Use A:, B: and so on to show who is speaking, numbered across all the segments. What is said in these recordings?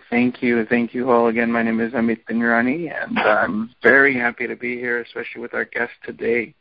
A: Thank you. Thank you all again. My name is Amit Binrani, and I'm very happy to be here, especially with our guest today.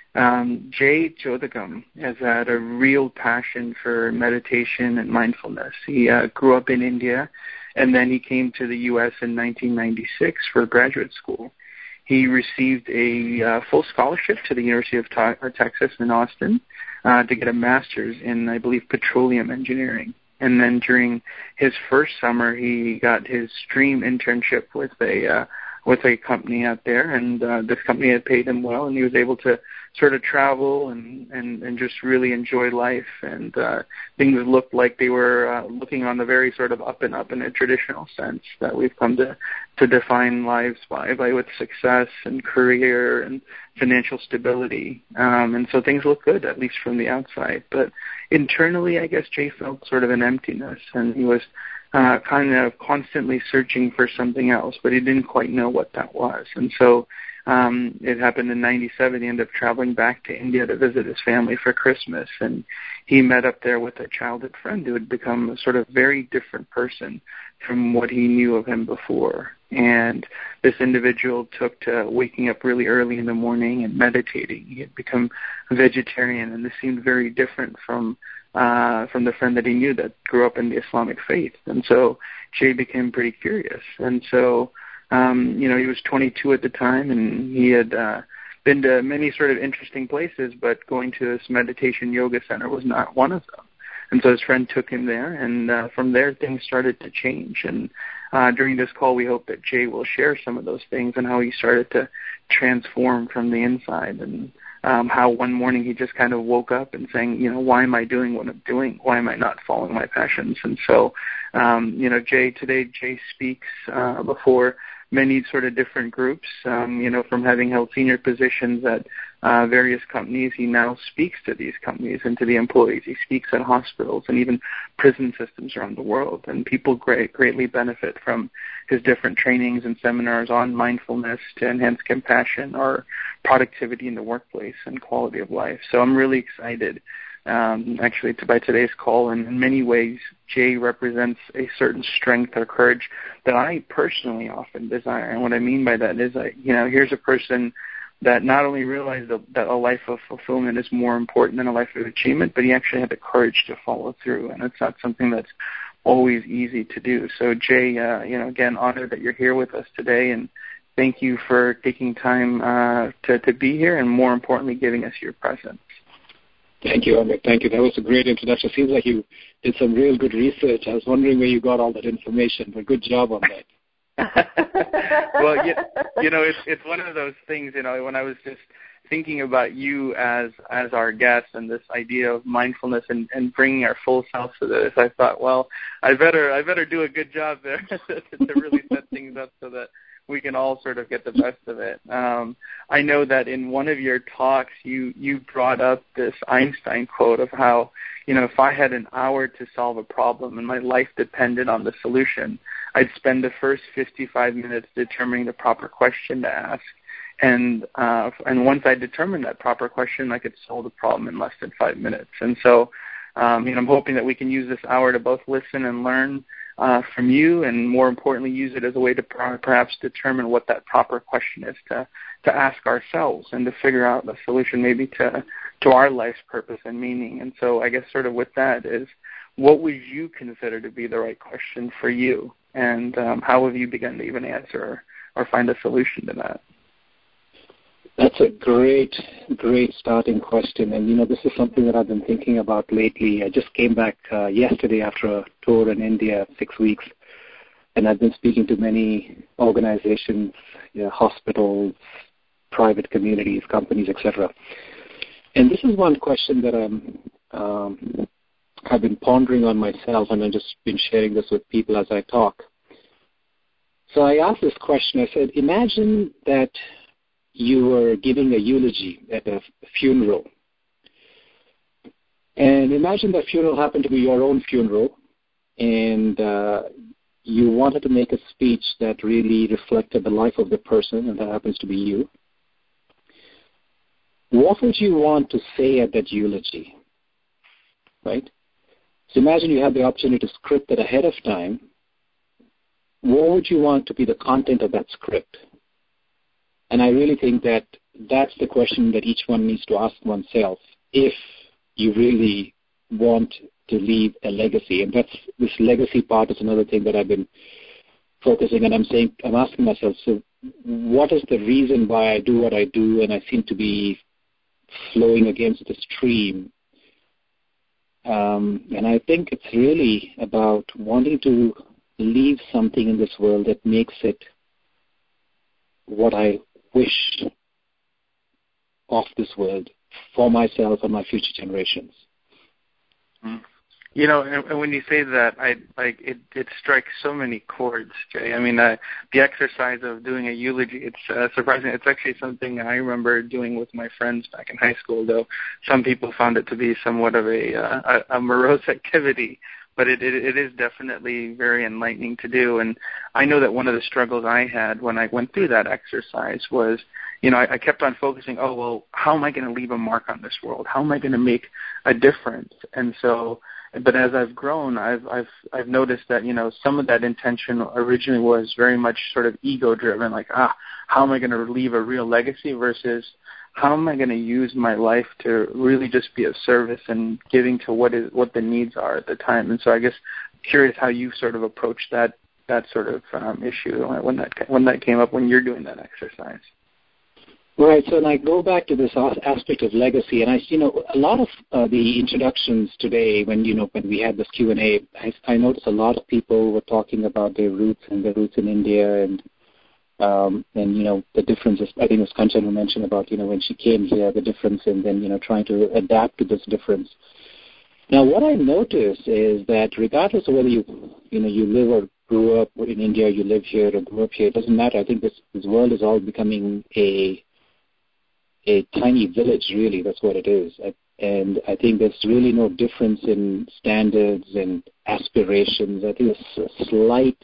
A: Jay Jodhagam has had a real passion for meditation and mindfulness. He grew up in India, and then he came to the U.S. in 1996 for graduate school. He received a full scholarship to the University of Texas in Austin to get a master's in, I believe, petroleum engineering. And then during his first summer, he got his dream internship with a company out there, and this company had paid him well, and he was able to sort of travel and just really enjoy life. And things looked like they were looking on the very sort of up and up in a traditional sense that we've come to define lives by with success and career and financial stability. And so things look good, at least from the outside. But internally, I guess Jay felt sort of an emptiness, and he was kind of constantly searching for something else, but he didn't quite know what that was. And so it happened in 97. He ended up traveling back to India to visit his family for Christmas, and he met up there with a childhood friend who had become a sort of very different person from what he knew of him before. And this individual took to waking up really early in the morning and meditating. He had become a vegetarian, and this seemed very different from the friend that he knew that grew up in the Islamic faith. And so Jay became pretty curious. And so, he was 22 at the time, and he had been to many sort of interesting places, but going to this meditation yoga center was not one of them. And so his friend took him there, and from there things started to change. And during this call, we hope that Jay will share some of those things and how he started to transform from the inside, and how one morning he just kind of woke up and saying, why am I doing what I'm doing? Why am I not following my passions? And so, Jay speaks before many sort of different groups, from having held senior positions at various companies. He now speaks to these companies and to the employees. He speaks at hospitals and even prison systems around the world. And people greatly benefit from his different trainings and seminars on mindfulness to enhance compassion or productivity in the workplace and quality of life. So I'm really excited by today's call. And in many ways, Jay represents a certain strength or courage that I personally often desire. And what I mean by that is, here's a person that not only realized that a life of fulfillment is more important than a life of achievement, but he actually had the courage to follow through. And it's not something that's always easy to do. So Jay, again, honored that you're here with us today, and thank you for taking time to be here, and more importantly, giving us your presence.
B: Thank you, Amit. Thank you. That was a great introduction. Seems like you did some real good research. I was wondering where you got all that information, but good job on that.
A: Well, it's one of those things, when I was just thinking about you as our guest and this idea of mindfulness and bringing our full self to this, I thought, well, I better do a good job there to really set things up so that we can all sort of get the best of it. I know that in one of your talks, you brought up this Einstein quote of how, if I had an hour to solve a problem and my life depended on the solution, I'd spend the first 55 minutes determining the proper question to ask. And once I determined that proper question, I could solve the problem in less than 5 minutes. And so, I'm hoping that we can use this hour to both listen and learn from you, and more importantly, use it as a way to perhaps determine what that proper question is to ask ourselves, and to figure out the solution maybe to our life's purpose and meaning. And so I guess sort of with that is, what would you consider to be the right question for you? And how have you begun to even answer or find a solution to that?
B: That's a great starting question. And, this is something that I've been thinking about lately. I just came back yesterday after a tour in India, 6 weeks, and I've been speaking to many organizations, hospitals, private communities, companies, etc. And this is one question that I've been pondering on myself, and I've just been sharing this with people as I talk. So I asked this question. I said, imagine that you were giving a eulogy at a funeral. And imagine that funeral happened to be your own funeral, and you wanted to make a speech that really reflected the life of the person, and that happens to be you. What would you want to say at that eulogy, right? So imagine you had the opportunity to script it ahead of time, what would you want to be the content of that script? And I really think that that's the question that each one needs to ask oneself if you really want to leave a legacy. And that's this legacy part is another thing that I've been focusing, and I'm asking myself, so what is the reason why I do what I do, and I seem to be flowing against the stream? And I think it's really about wanting to leave something in this world that makes it what I wish of this world for myself and my future generations.
A: You know, and when you say that, it strikes so many chords, Jay. I mean, the exercise of doing a eulogy, it's surprising. It's actually something I remember doing with my friends back in high school, though some people found it to be somewhat of a morose activity. But it is definitely very enlightening to do. And I know that one of the struggles I had when I went through that exercise was, you know, I kept on focusing, oh, well, how am I going to leave a mark on this world? How am I going to make a difference? And so, but as I've grown, I've noticed that, you know, some of that intention originally was very much sort of ego-driven, like, how am I going to leave a real legacy versus how am I going to use my life to really just be of service and giving to what the needs are at the time. And so I guess curious how you sort of approach that sort of issue when that came up when you're doing that exercise.
B: Right. So, and I go back to this aspect of legacy, and a lot of the introductions today, when we had this Q&A, I noticed a lot of people were talking about their roots in India, and the differences. I think it was Kanchan who mentioned about when she came here, the difference, and then trying to adapt to this difference. Now, what I noticed is that regardless of whether you live or grew up in India, you live here or grew up here, it doesn't matter. I think this world is all becoming a tiny village, really. That's what it is. And I think there's really no difference in standards and aspirations. I think there's a slight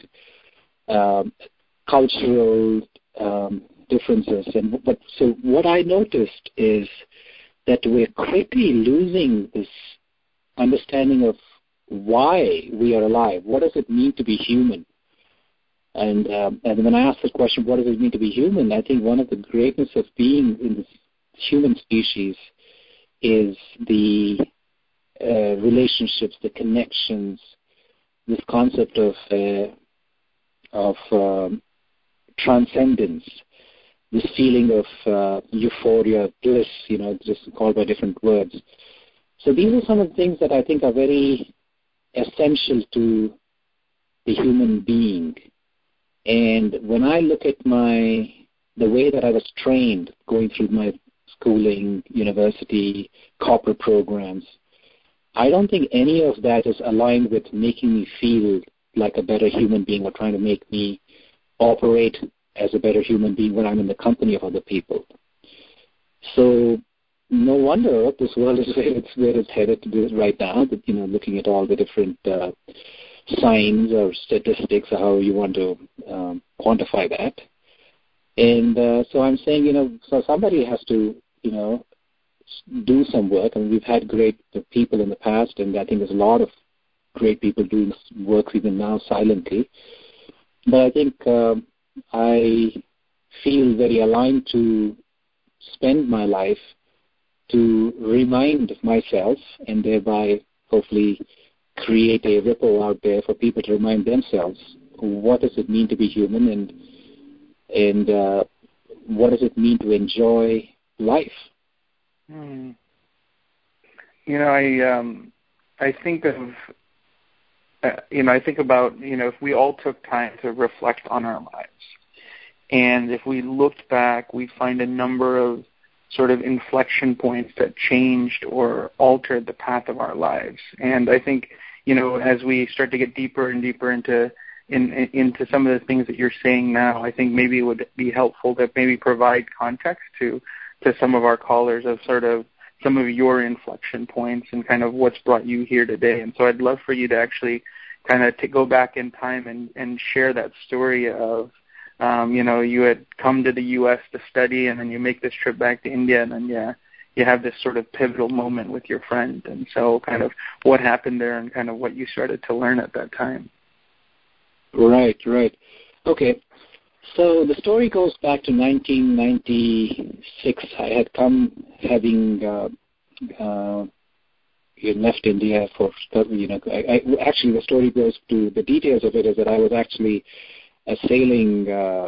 B: cultural differences. So what I noticed is that we're quickly losing this understanding of why we are alive. What does it mean to be human? And when I ask the question, what does it mean to be human, I think one of the greatness of being in this human species is the relationships, the connections, this concept of transcendence, this feeling of euphoria, bliss, just called by different words. So these are some of the things that I think are very essential to the human being. And when I look at the way that I was trained going through my schooling, university, corporate programs, I don't think any of that is aligned with making me feel like a better human being or trying to make me operate as a better human being when I'm in the company of other people. So no wonder this world is where it's headed right now, looking at all the different signs or statistics or how you want to quantify that. And so I'm saying, so somebody has to, do some work. I mean, we've had great people in the past, and I think there's a lot of great people doing work even now silently. But I think I feel very aligned to spend my life to remind myself and thereby hopefully create a ripple out there for people to remind themselves what does it mean to be human and what does it mean to enjoy life.
A: I think of I think about if we all took time to reflect on our lives, and if we looked back, we'd find a number of sort of inflection points that changed or altered the path of our lives. And I think as we start to get deeper and deeper into some of the things that you're saying now, I think maybe it would be helpful to maybe provide context to some of our callers of sort of some of your inflection points and kind of what's brought you here today. And so I'd love for you to actually kind of go back in time and share that story of, you had come to the U.S. to study, and then you make this trip back to India, and then you have this sort of pivotal moment with your friend. And so kind of what happened there and kind of what you started to learn at that time.
B: Right. Okay. So the story goes back to 1996. I had come having left India for, actually the story goes to, the details of it is that I was actually sailing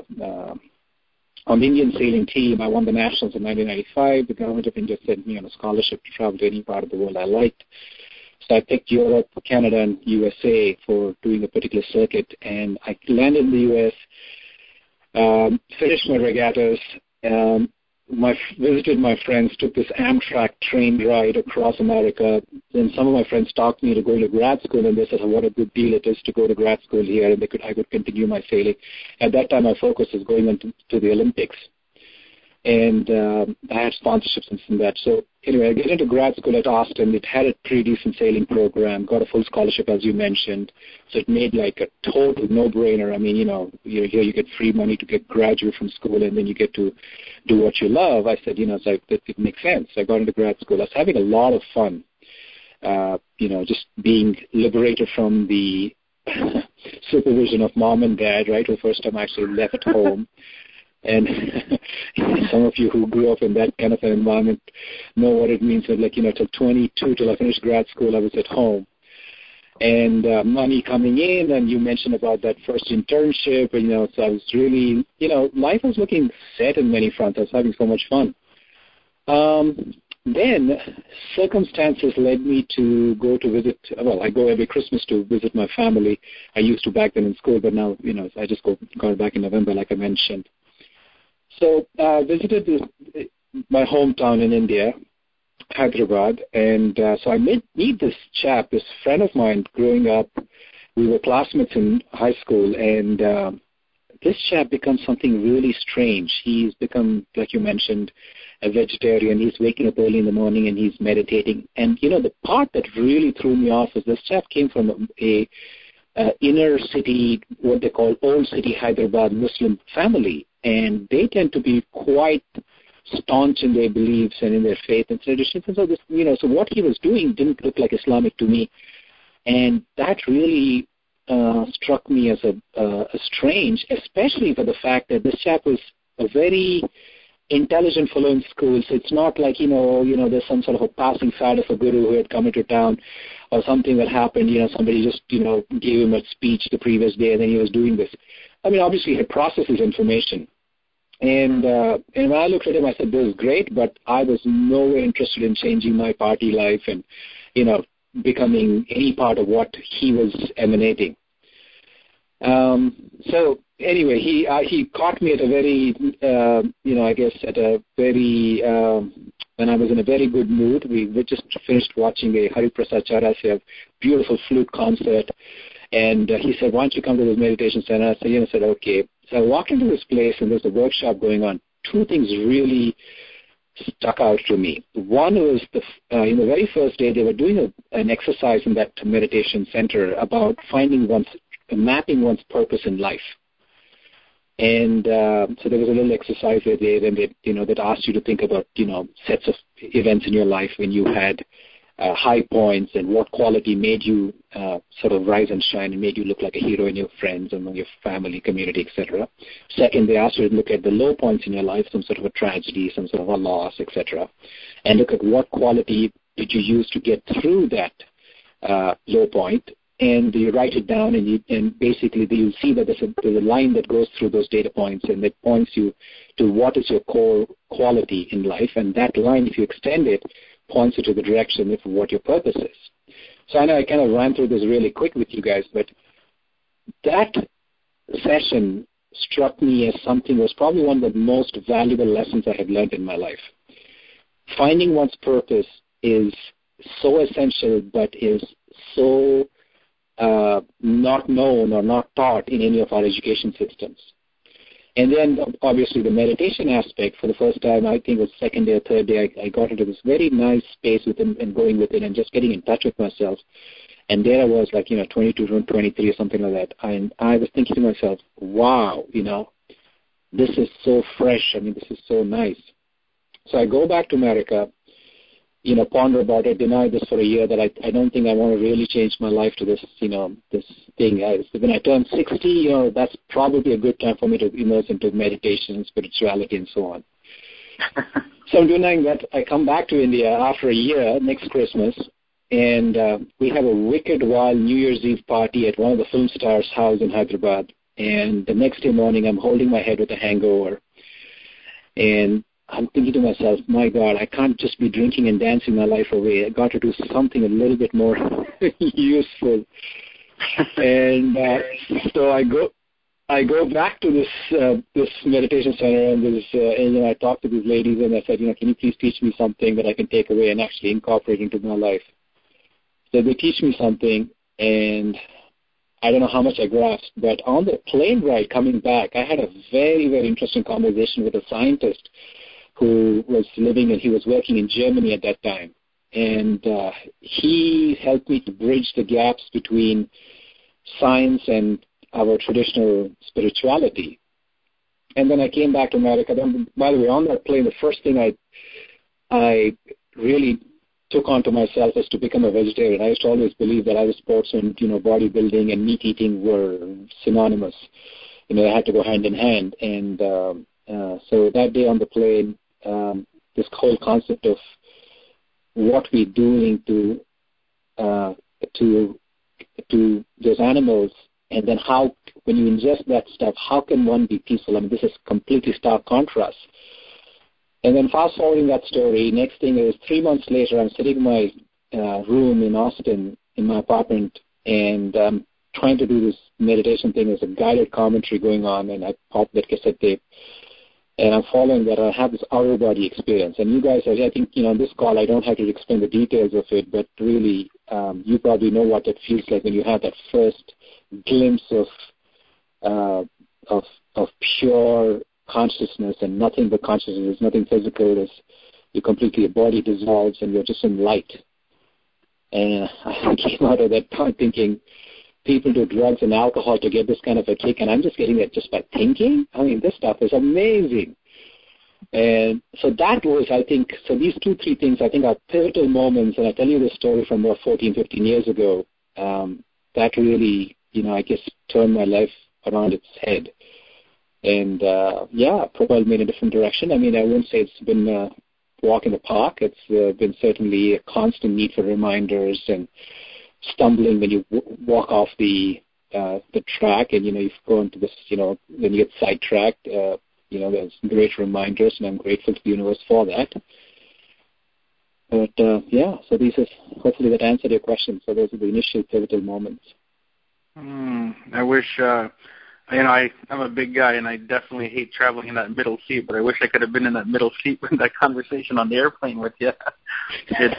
B: on the Indian sailing team. I won the nationals in 1995. The government of India sent me on a scholarship to travel to any part of the world I liked. So I picked Europe, Canada, and USA for doing a particular circuit, and I landed in the U.S., finished my regattas, visited my friends, took this Amtrak train ride across America. Then some of my friends talked me to go to grad school, and they said, what a good deal it is to go to grad school here, and I could continue my sailing. At that time, my focus was going into the Olympics. And I had sponsorships and from that. So anyway, I get into grad school at Austin. It had a pretty decent sailing program, got a full scholarship, as you mentioned. So it made like a total no-brainer. I mean, here you get free money to get graduate from school, and then you get to do what you love. I said, it makes sense. I got into grad school. I was having a lot of fun, just being liberated from the supervision of mom and dad, right? The first time I actually left home. And some of you who grew up in that kind of an environment know what it means. That, till 22, till I finished grad school, I was at home. And money coming in, and you mentioned about that first internship, and, so I was really, life was looking set in many fronts. I was having so much fun. Then circumstances led me to go to visit, I go every Christmas to visit my family. I used to back then in school, but now, I just got back in November, like I mentioned. So I visited my hometown in India, Hyderabad, and so I meet this chap, this friend of mine growing up. We were classmates in high school, and this chap becomes something really strange. He's become, like you mentioned, a vegetarian. He's waking up early in the morning and he's meditating. And, the part that really threw me off is this chap came from a inner city, what they call old city Hyderabad Muslim family. And they tend to be quite staunch in their beliefs and in their faith and traditions. And so this, so what he was doing didn't look like Islamic to me. And that really struck me as a strange, especially for the fact that this chap was a very intelligent fellow in school. So it's not like, there's some sort of a passing fad of a guru who had come into town or something that happened, somebody just, gave him a speech the previous day and then he was doing this. I mean, obviously he had processed his information. And when I looked at him, I said, this is great, but I was nowhere interested in changing my party life and, becoming any part of what he was emanating. So anyway, he caught me at a very, I guess at a very, when I was in a very good mood. We just finished watching a Hari Prasad Chaurasia beautiful flute concert. And he said, why don't you come to this meditation center? I said, okay. So I walked into this place, and there's a workshop going on. Two things really stuck out to me. One was in the very first day, they were doing an exercise in that meditation center about mapping one's purpose in life. And so there was a little exercise they did, and that asked you to think about, sets of events in your life when you had high points and what quality made you sort of rise and shine and made you look like a hero in your friends, among your family, community, etc. Second, they asked you to look at the low points in your life, some sort of a tragedy, some sort of a loss, etc. And look at what quality did you use to get through that low point. And you write it down, and basically you see that there's a line that goes through those data points, and that points you to what is your core quality in life. And that line, if you extend it, points you to the direction of what your purpose is. So I know I kind of ran through this really quick with you guys, but that session struck me as something that was probably one of the most valuable lessons I had learned in my life. Finding one's purpose is so essential, but is so not known or not taught in any of our education systems. And then, obviously, the meditation aspect, for the first time, I think it was second day or third day, I got into this very nice space with it and going with it and just getting in touch with myself. And there I was, 22, 23 or something like that. And I was thinking to myself, wow, this is so fresh. I mean, this is so nice. So I go back to America, ponder about it, deny this for a year, that I don't think I want to really change my life to this, this thing. When I turn 60, that's probably a good time for me to immerse into meditation, spirituality, and so on. So I'm doing that. I come back to India after a year, next Christmas, and we have a wicked wild New Year's Eve party at one of the film stars' house in Hyderabad. And the next day morning, I'm holding my head with a hangover, and I'm thinking to myself, my God, I can't just be drinking and dancing my life away. I got to do something a little bit more useful. And so I go back to this meditation center, and I talk to these ladies, and I said, can you please teach me something that I can take away and actually incorporate into my life? So they teach me something, and I don't know how much I grasped, but on the plane ride coming back, I had a very, very interesting conversation with a scientist who was living, and he was working in Germany at that time. And he helped me to bridge the gaps between science and our traditional spirituality. And then I came back to America. Then, by the way, on that plane, the first thing I really took onto myself is to become a vegetarian. I used to always believe that either sports and bodybuilding and meat eating were synonymous. They had to go hand in hand. And so that day on the plane, this whole concept of what we're doing to those animals, and then how, when you ingest that stuff, how can one be peaceful? I mean, this is completely stark contrast. And then fast forwarding that story, next thing is 3 months later, I'm sitting in my room in Austin, in my apartment, and I'm trying to do this meditation thing. There's a guided commentary going on, and I pop that cassette tape, and I'm following that. I have this outer body experience. And you guys, I think, on this call, I don't have to explain the details of it, but really, you probably know what it feels like when you have that first glimpse of pure consciousness, and nothing but consciousness. There's nothing physical. You completely, your body dissolves, and you're just in light. And I came out of that point thinking, people do drugs and alcohol to get this kind of a kick, and I'm just getting it just by thinking. I mean, this stuff is amazing. And so that was, I think, so these 2-3 things, I think, are pivotal moments. And I tell you this story from about 14, 15 years ago. That really, I guess, turned my life around its head. And, propelled me in a different direction. I mean, I wouldn't say it's been a walk in the park. It's been certainly a constant need for reminders and stumbling when you walk off the track, and, you go into this, when you get sidetracked, there's great reminders, and I'm grateful to the universe for that. But, so these is, hopefully that answered your question. So those are the initial pivotal moments.
A: I wish, I'm a big guy, and I definitely hate traveling in that middle seat, but I wish I could have been in that middle seat with that conversation on the airplane with you. It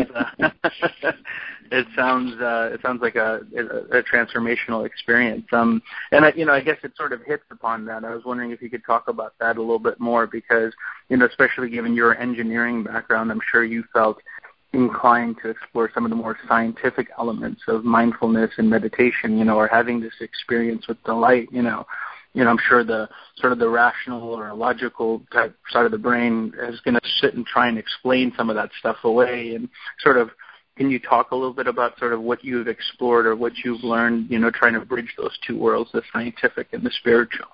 A: sounds like a transformational experience. And I guess it sort of hits upon that. I was wondering if you could talk about that a little bit more, because, especially given your engineering background, I'm sure you felt inclined to explore some of the more scientific elements of mindfulness and meditation, or having this experience with delight, I'm sure the sort of the rational or logical type side of the brain is going to sit and try and explain some of that stuff away. And sort of, can you talk a little bit about sort of what you've explored or what you've learned, trying to bridge those two worlds, the scientific and the spiritual?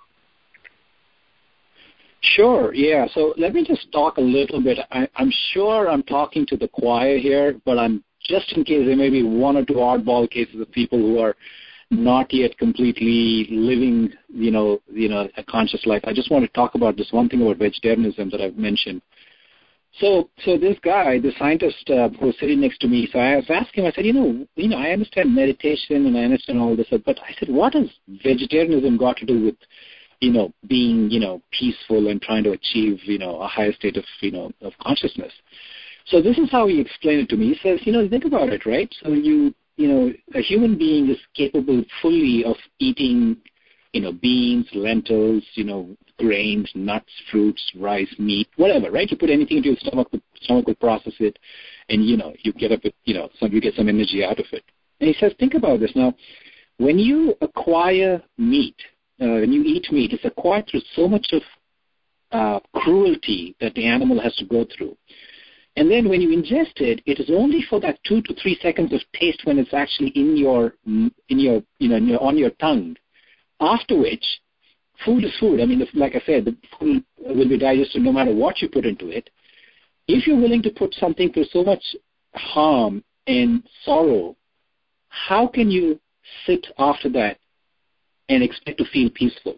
B: Sure, yeah. So let me just talk a little bit. I'm sure I'm talking to the choir here, but I'm just in case there may be one or two oddball cases of people who are not yet completely living, a conscious life. I just want to talk about this one thing about vegetarianism that I've mentioned. So this guy, the scientist who was sitting next to me, so I was asking him, I said, I understand meditation and I understand all this, but I said, what has vegetarianism got to do with being, peaceful and trying to achieve, a higher state of, of consciousness? So this is how he explained it to me. He says, think about it, right? So a human being is capable fully of eating, beans, lentils, grains, nuts, fruits, rice, meat, whatever, right? You put anything into your stomach, the stomach will process it, and, you get up with, you get some energy out of it. And he says, think about this. Now, when you acquire meat, when you eat meat, it's acquired through so much of cruelty that the animal has to go through. And then when you ingest it, it is only for that 2 to 3 seconds of taste when it's actually in your on your tongue. After which, food is food. I mean, like I said, the food will be digested no matter what you put into it. If you're willing to put something through so much harm and sorrow, how can you sit after that and expect to feel peaceful?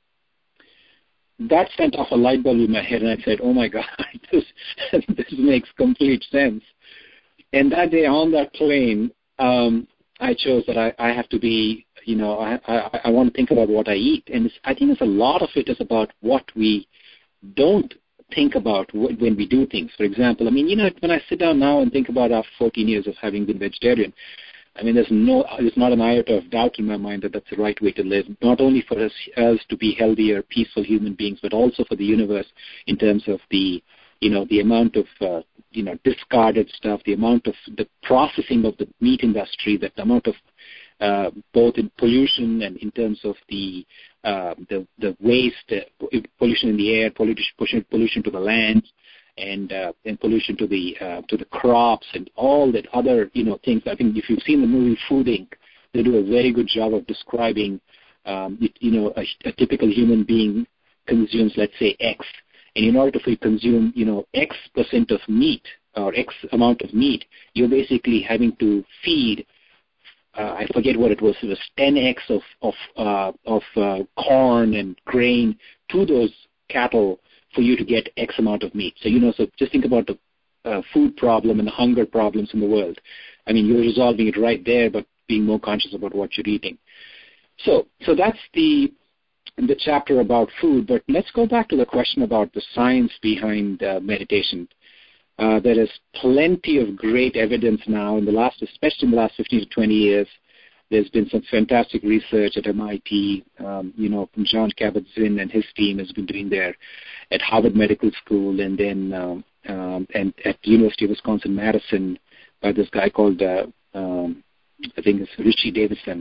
B: That sent off a light bulb in my head, and I said, oh my God, this makes complete sense. And that day on that plane, I chose that I have to be, I want to think about what I eat. And I think a lot of it is about what we don't think about when we do things. For example, I mean, when I sit down now and think about after 14 years of having been vegetarian, I mean, there's not an iota of doubt in my mind that that's the right way to live, not only for us to be healthier, peaceful human beings, but also for the universe in terms of the amount of, discarded stuff, the amount of the processing of the meat industry, the amount of both in pollution and in terms of the waste, pollution in the air, pollution to the land, and pollution to the crops and all that other things. I think if you've seen the movie Food Inc., they do a very good job of describing a typical human being consumes, let's say, X, and in order to consume X percent of meat or X amount of meat, you're basically having to feed I forget what it was 10x of corn and grain to those cattle for you to get X amount of meat. So, so just think about the food problem and the hunger problems in the world. I mean, you're resolving it right there, but being more conscious about what you're eating. So that's the chapter about food, but let's go back to the question about the science behind meditation. There is plenty of great evidence now, especially in the last 15 to 20 years. There's been some fantastic research at MIT, from John Kabat-Zinn and his team has been doing there at Harvard Medical School, and then and at the University of Wisconsin-Madison by this guy called, I think it's Richie Davidson,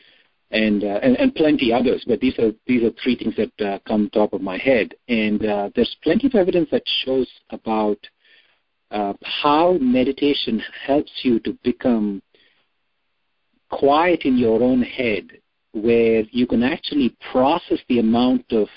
B: and plenty others. But these are three things that come top of my head, and there's plenty of evidence that shows about how meditation helps you to become quiet in your own head, where you can actually process the amount of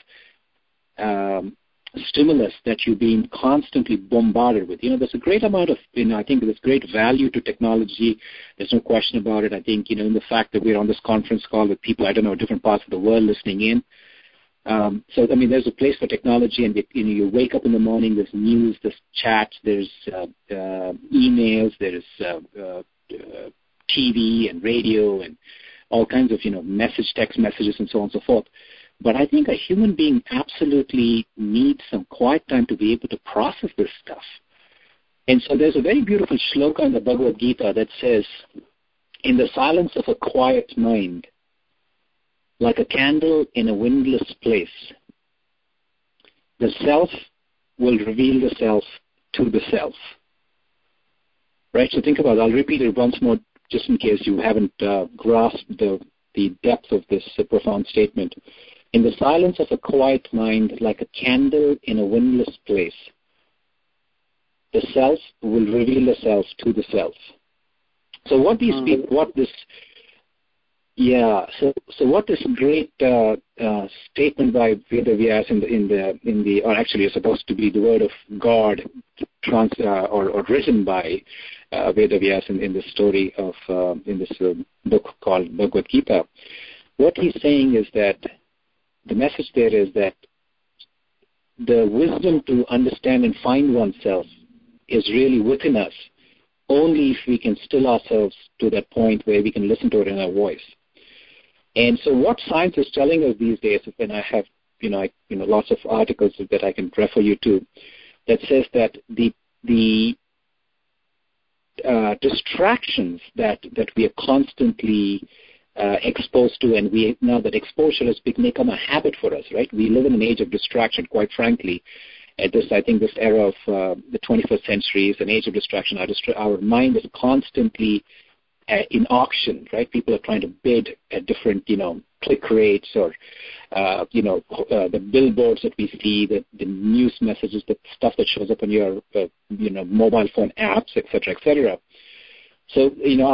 B: stimulus that you're being constantly bombarded with. There's a great amount of, I think there's great value to technology. There's no question about it. I think, in the fact that we're on this conference call with people, different parts of the world listening in. So, I mean, there's a place for technology, and you wake up in the morning, there's news, there's chats, there's emails, there's TV and radio and all kinds of, text messages and so on and so forth. But I think a human being absolutely needs some quiet time to be able to process this stuff. And so there's a very beautiful shloka in the Bhagavad Gita that says, in the silence of a quiet mind, like a candle in a windless place, the self will reveal the self to the self. Right? So think about it. I'll repeat it once more just in case you haven't grasped the depth of this profound statement. In the silence of a quiet mind, like a candle in a windless place, the self will reveal the self to the self. So what these people, what this great statement by Vedavyas or actually it's supposed to be the word of God, or written by Vedavyas in the story of in this book called Bhagavad Gita. What he's saying is that the message there is that the wisdom to understand and find oneself is really within us, only if we can still ourselves to that point where we can listen to it in our voice. And so what science is telling us these days, and I have lots of articles that I can refer you to, that says that the distractions that we are constantly exposed to, and now that exposure has become a habit for us, right? We live in an age of distraction, quite frankly. At this, I think this era of the 21st century is an age of distraction. Our mind is constantly in auction, right? People are trying to bid at different, click rates or, the billboards that we see, the news messages, the stuff that shows up on your, mobile phone apps, et cetera. So,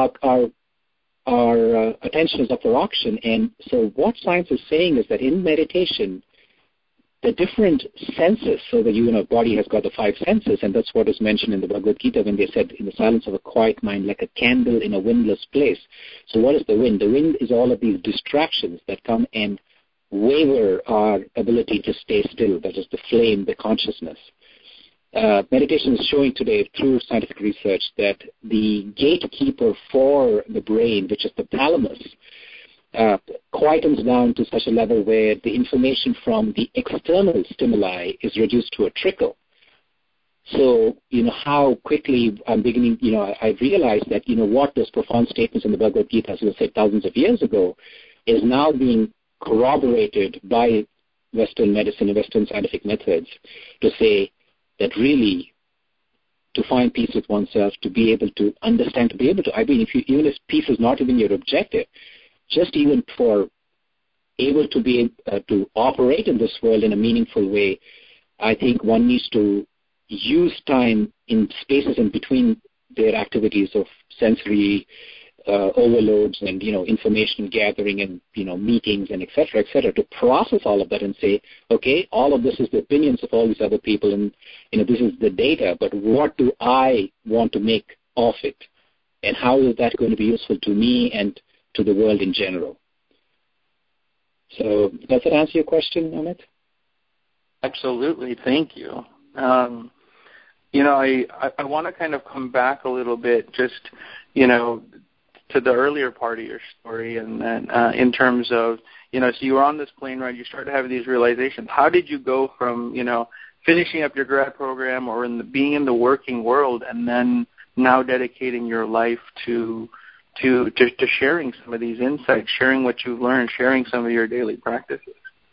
B: our attention is up for auction. And so what science is saying is that in meditation, the different senses, so the body has got the 5 senses, and that's what is mentioned in the Bhagavad Gita when they said, in the silence of a quiet mind, like a candle in a windless place. So what is the wind? The wind is all of these distractions that come and waver our ability to stay still. That is the flame, the consciousness. Meditation is showing today through scientific research that the gatekeeper for the brain, which is the thalamus, quietens down to such a level where the information from the external stimuli is reduced to a trickle. So, how quickly I'm beginning, I realized that, what those profound statements in the Bhagavad Gita, as we said thousands of years ago, is now being corroborated by Western medicine and Western scientific methods to say that really to find peace with oneself, to be able to understand, even if peace is not even your objective, just even for able to be to operate in this world in a meaningful way, I think one needs to use time in spaces in between their activities of sensory overloads and, information gathering and, meetings and et cetera, to process all of that and say, okay, all of this is the opinions of all these other people and, this is the data, but what do I want to make of it? And how is that going to be useful to me and to the world in general? So does that answer your question, Amit?
A: Absolutely. Thank you. I want to kind of come back a little bit just, to the earlier part of your story, and then in terms of, so you were on this plane ride, you started having these realizations. How did you go from, finishing up your grad program or being in the working world and then now dedicating your life to sharing some of these insights, sharing what you've learned, sharing some of your daily practices?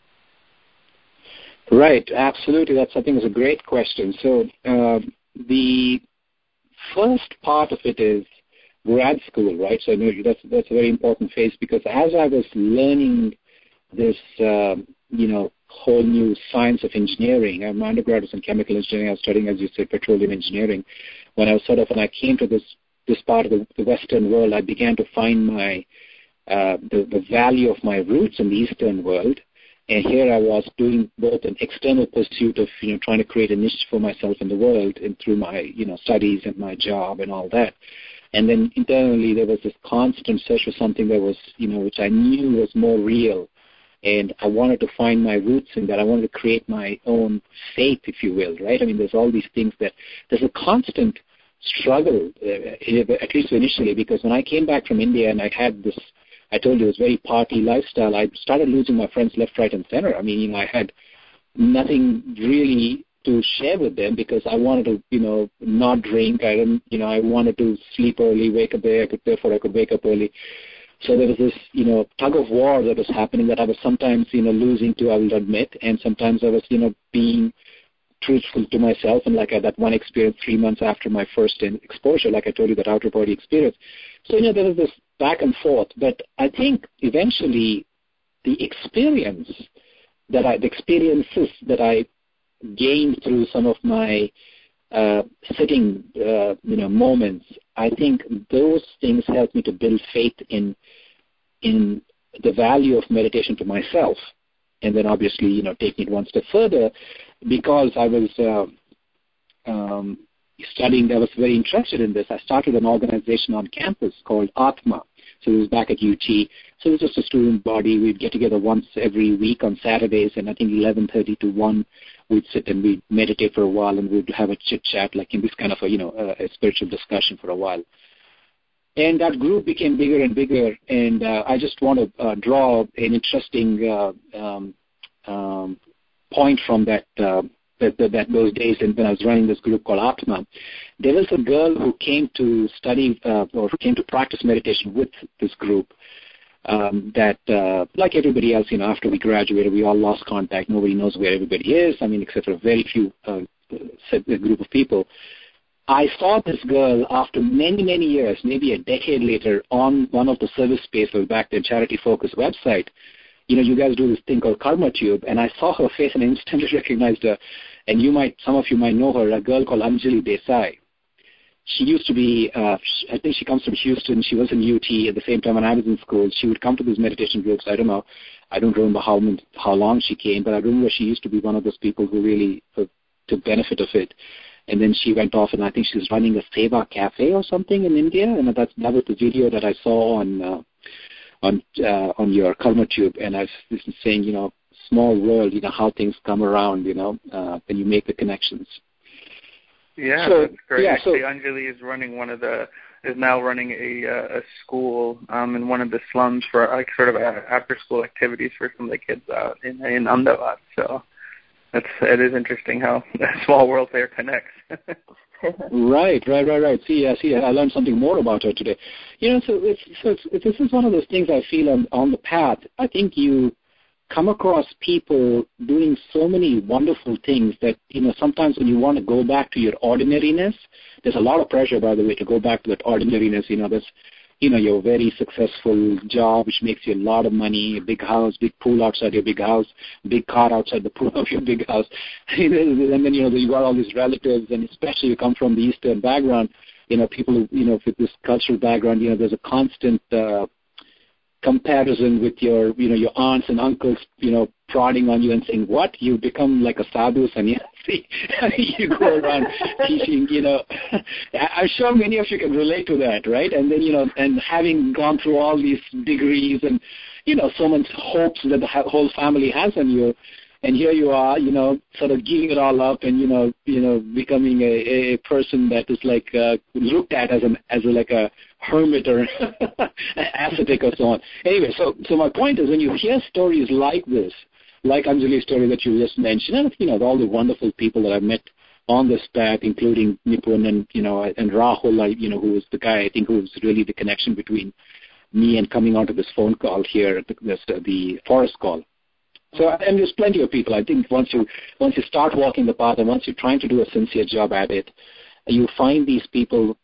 B: Right, absolutely. I think is a great question. So the first part of it is grad school, right? So that's a very important phase, because as I was learning this, whole new science of engineering, my undergrad was in chemical engineering. I was studying, as you said, petroleum engineering. When I came to this part of the Western world, I began to find the value of my roots in the Eastern world. And here I was doing both an external pursuit of, trying to create a niche for myself in the world and through my, studies and my job and all that. And then internally there was this constant search for something that was, which I knew was more real. And I wanted to find my roots in that. I wanted to create my own faith, if you will, right? There's all these things there's a constant struggle, at least initially, because when I came back from India and I had this, I told you, it was very party lifestyle, I started losing my friends left, right, and center. I had nothing really to share with them because I wanted to, not drink. I wanted to sleep early, wake up there, therefore I could wake up early. So there was this, tug of war that was happening that I was sometimes, losing to, I will admit, and sometimes I was, being truthful to myself. And like that one experience 3 months after my first exposure, like I told you, that outer body experience. So, there was this back and forth. But I think eventually the experiences that I gained through some of my sitting, moments, I think those things helped me to build faith in the value of meditation to myself. And then obviously, taking it one step further, because I was studying, I was very interested in this. I started an organization on campus called Atma. So it was back at UT. So it was just a student body. We'd get together once every week on Saturdays, and I think 11:30 to 1, we'd sit and we'd meditate for a while, and we'd have a chit-chat, like in this kind of a spiritual discussion for a while. And that group became bigger and bigger, and I just want to draw an interesting point from that those days, and when I was running this group called Atma. There was a girl who came to study or came to practice meditation with this group that, like everybody else, after we graduated, we all lost contact. Nobody knows where everybody is, except for a very few group of people. I saw this girl after many, many years, maybe a decade later, on one of the service spaces back then, Charity Focus website. you guys do this thing called Karma Tube, and I saw her face and I instantly recognized her. And some of you might know her, a girl called Anjali Desai. She used to be, I think she comes from Houston. She was in UT at the same time when I was in school. She would come to these meditation groups. I don't remember how long she came, but I remember she used to be one of those people who really took benefit of it. And then she went off, and I think she's running a Seva Cafe or something in India. And that was the video that I saw on your Karma Tube. And I was saying, small world, how things come around, when you make the connections.
A: Yeah, that's great. Actually, Anjali is now running a school in one of the slums for sort of after school activities for some of the kids out in Ahmedabad. So it is interesting how that small world there connects.
B: Right. See, I learned something more about her today. So this is one of those things I feel on the path. I think you come across people doing so many wonderful things that, sometimes when you want to go back to your ordinariness, there's a lot of pressure, by the way, to go back to that ordinariness. There's, your very successful job, which makes you a lot of money, a big house, big pool outside your big house, big car outside the pool of your big house. And then, you got all these relatives, and especially you come from the Eastern background, people who, with this cultural background, there's a constant comparison with your aunts and uncles, prodding on you and saying, what, you become like a sadhu sannyasi? You go around teaching, I'm sure many of you can relate to that, right? And then, and having gone through all these degrees and, so much hopes that the whole family has on you, and here you are, sort of giving it all up and, becoming a person that is like looked at as like a hermit or ascetic or so on. Anyway, so my point is, when you hear stories like this, like Anjali's story that you just mentioned, and all the wonderful people that I've met on this path, including Nipun and and Rahul, who is the guy I think who's really the connection between me and coming onto this phone call here, the forest call. So, and there's plenty of people. I think once you start walking the path and once you're trying to do a sincere job at it, you find these people,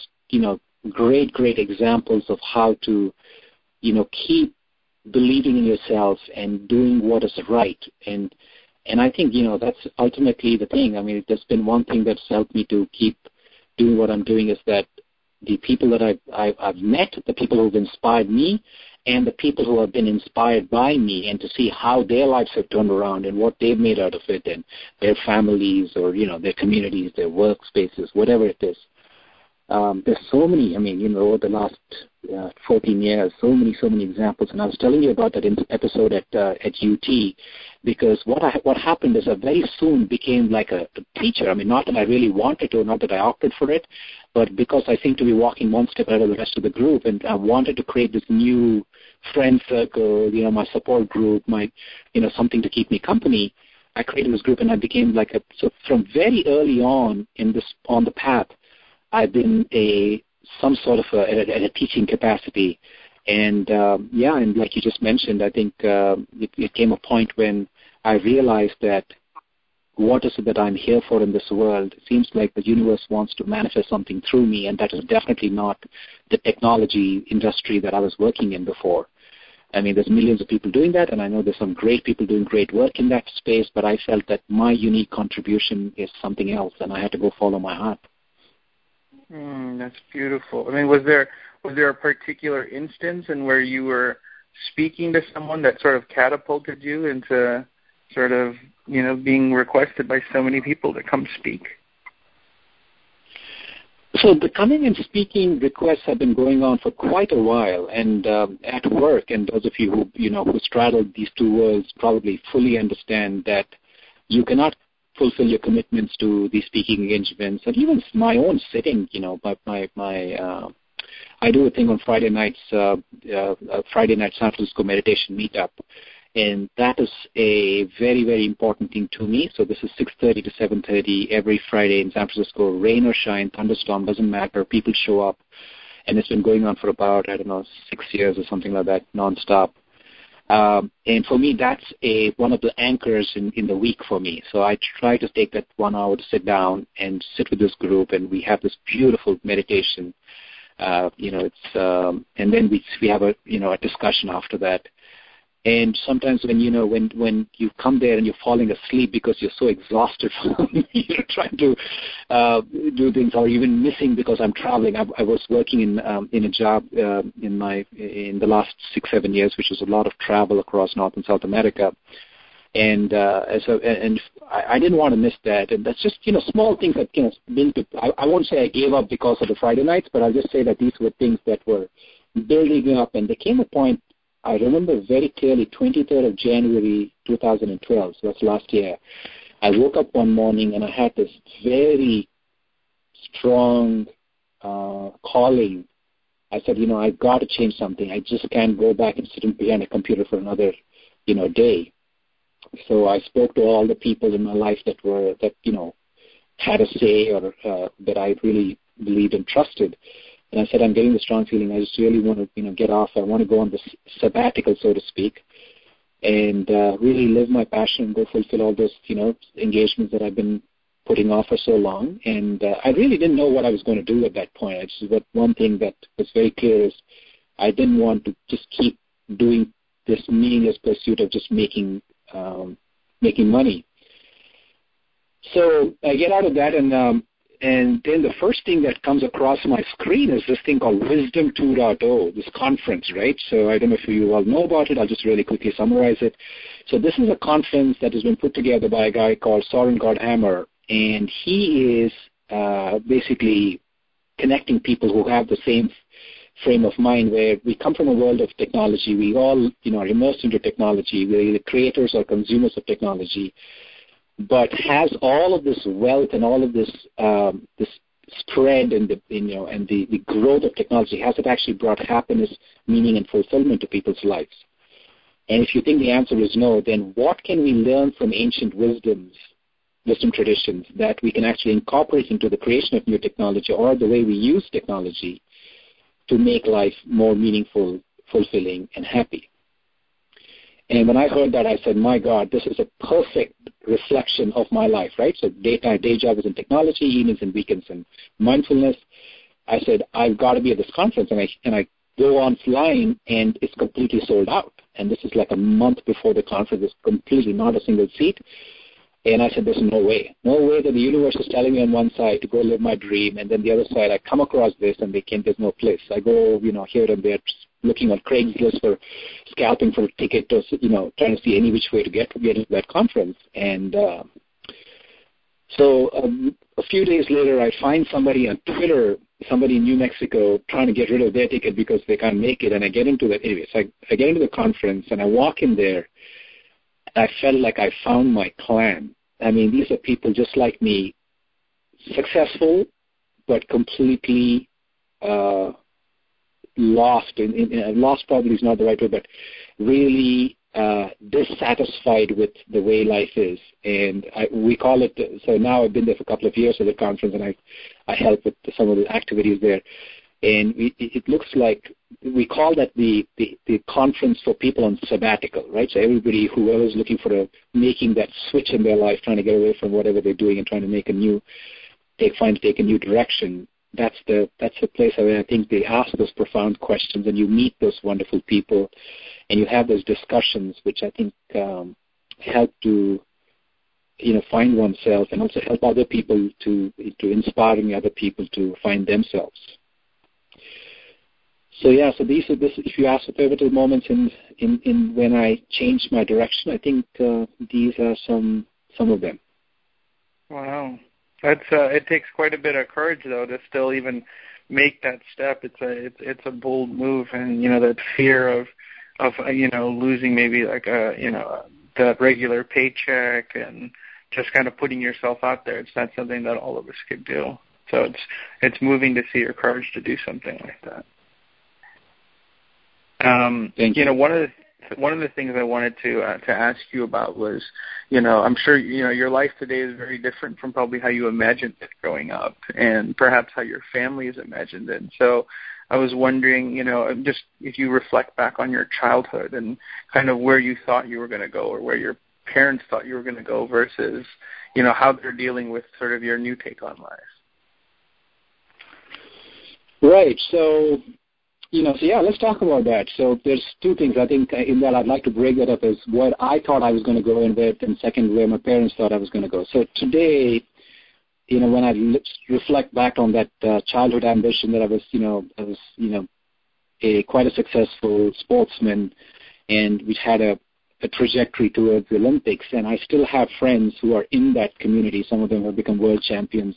B: great examples of how to, keep believing in yourself and doing what is right. And I think, that's ultimately the thing. I mean, there's been one thing that's helped me to keep doing what I'm doing is that the people that I've met, the people who've inspired me, and the people who have been inspired by me, and to see how their lives have turned around and what they've made out of it, and their families or, their communities, their workspaces, whatever it is. There's so many, over the last 14 years, so many examples. And I was telling you about that episode at UT, because what happened is I very soon became like a teacher. Not that I really wanted to, not that I opted for it, but because I seemed to be walking one step ahead of the rest of the group, and I wanted to create this new friend circle, my support group, my, something to keep me company. I created this group, and I became so from very early on on the path, I've been some sort of a teaching capacity, and and like you just mentioned, I think it came a point when I realized that what is it that I'm here for in this world? It seems like the universe wants to manifest something through me, and that is definitely not the technology industry that I was working in before. There's millions of people doing that, and I know there's some great people doing great work in that space, but I felt that my unique contribution is something else, and I had to go follow my heart.
A: That's beautiful. Was there a particular instance in where you were speaking to someone that sort of catapulted you into sort of, being requested by so many people to come speak?
B: So the coming and speaking requests have been going on for quite a while, and at work, and those of you who straddled these two worlds probably fully understand that you cannot fulfill your commitments to these speaking engagements, and even my own sitting. I do a thing on Friday night San Francisco meditation meetup, and that is a very, very important thing to me. So this is 6:30 to 7:30 every Friday in San Francisco, rain or shine, thunderstorm, doesn't matter. People show up, and it's been going on for about 6 years or something like that, nonstop. And for me, that's one of the anchors in the week for me. So I try to take that 1 hour to sit down and sit with this group, and we have this beautiful meditation. And then we have a discussion after that. And sometimes when you come there and you're falling asleep because you're so exhausted from trying to do things, or even missing because I'm traveling. I was working in a job in the last 6-7 years, which was a lot of travel across North and South America. And I didn't want to miss that. And that's just small things that I won't say I gave up because of the Friday nights, but I'll just say that these were things that were building up, and there came a point. I remember very clearly, 23rd of January 2012, so that's last year. I woke up one morning and I had this very strong calling. I said, I've got to change something. I just can't go back and sit behind a computer for another, day. So I spoke to all the people in my life that had a say, or that I really believed and trusted. And I said, I'm getting the strong feeling. I just really want to, get off. I want to go on this sabbatical, so to speak, and really live my passion and go fulfill all those, engagements that I've been putting off for so long. And I really didn't know what I was going to do at that point. But one thing that was very clear is I didn't want to just keep doing this meaningless pursuit of just making money. So I get out of that, and then the first thing that comes across my screen is this thing called Wisdom 2.0, this conference, right? So I don't know if you all know about it. I'll just really quickly summarize it. So this is a conference that has been put together by a guy called Soren Gardhammer, and he is basically connecting people who have the same frame of mind, where we come from a world of technology. We all, are immersed into technology. We're either creators or consumers of technology. But has all of this wealth and all of this spread and the growth of technology, has it actually brought happiness, meaning, and fulfillment to people's lives? And if you think the answer is no, then what can we learn from ancient wisdom traditions that we can actually incorporate into the creation of new technology, or the way we use technology to make life more meaningful, fulfilling, and happy? And when I heard that, I said, my God, this is a perfect reflection of my life, right? So day job is in technology, evenings and weekends in mindfulness. I said, I've got to be at this conference. And I go online, and it's completely sold out. And this is like a month before the conference. There's completely not a single seat. And I said, there's no way that the universe is telling me on one side to go live my dream, and then the other side I come across this and there's no place. I go, here and there, looking on Craigslist for scalping for a ticket, or trying to see any which way to get into that conference. And so a few days later, I find somebody on Twitter, somebody in New Mexico, trying to get rid of their ticket because they can't make it. And I get into that. Anyways, I get into the conference and I walk in there. I felt like I found my clan. I mean, these are people just like me, successful, but completely lost. Lost probably is not the right word, but really dissatisfied with the way life is. And we call it, so now I've been there for a couple of years at the conference, and I help with some of the activities there. And it looks like we call that the conference for people on sabbatical, right? So everybody, whoever's looking for making that switch in their life, trying to get away from whatever they're doing and trying to take a new direction. That's the place where I think they ask those profound questions, and you meet those wonderful people, and you have those discussions, which I think help to find oneself, and also help other people to inspiring other people to find themselves. So these are if you ask for pivotal moments in when I changed my direction, I think these are some of them.
A: Wow, that's it takes quite a bit of courage though to still even make that step. It's a bold move, and that fear of losing maybe like that regular paycheck and just kind of putting yourself out there. It's not something that all of us could do. So it's moving to see your courage to do something like that.
B: Thank you.
A: One of the things I wanted to ask you about was, I'm sure your life today is very different from probably how you imagined it growing up, and perhaps how your family has imagined it. So I was wondering, just if you reflect back on your childhood and kind of where you thought you were going to go, or where your parents thought you were going to go, versus how they're dealing with sort of your new take on life.
B: Right. So So yeah, let's talk about that. So there's two things. I think in that I'd like to break that up as what I thought I was going to go in with, and second, where my parents thought I was going to go. So today, when I reflect back on that childhood ambition that I was quite a successful sportsman, and we had a trajectory towards the Olympics, and I still have friends who are in that community. Some of them have become world champions,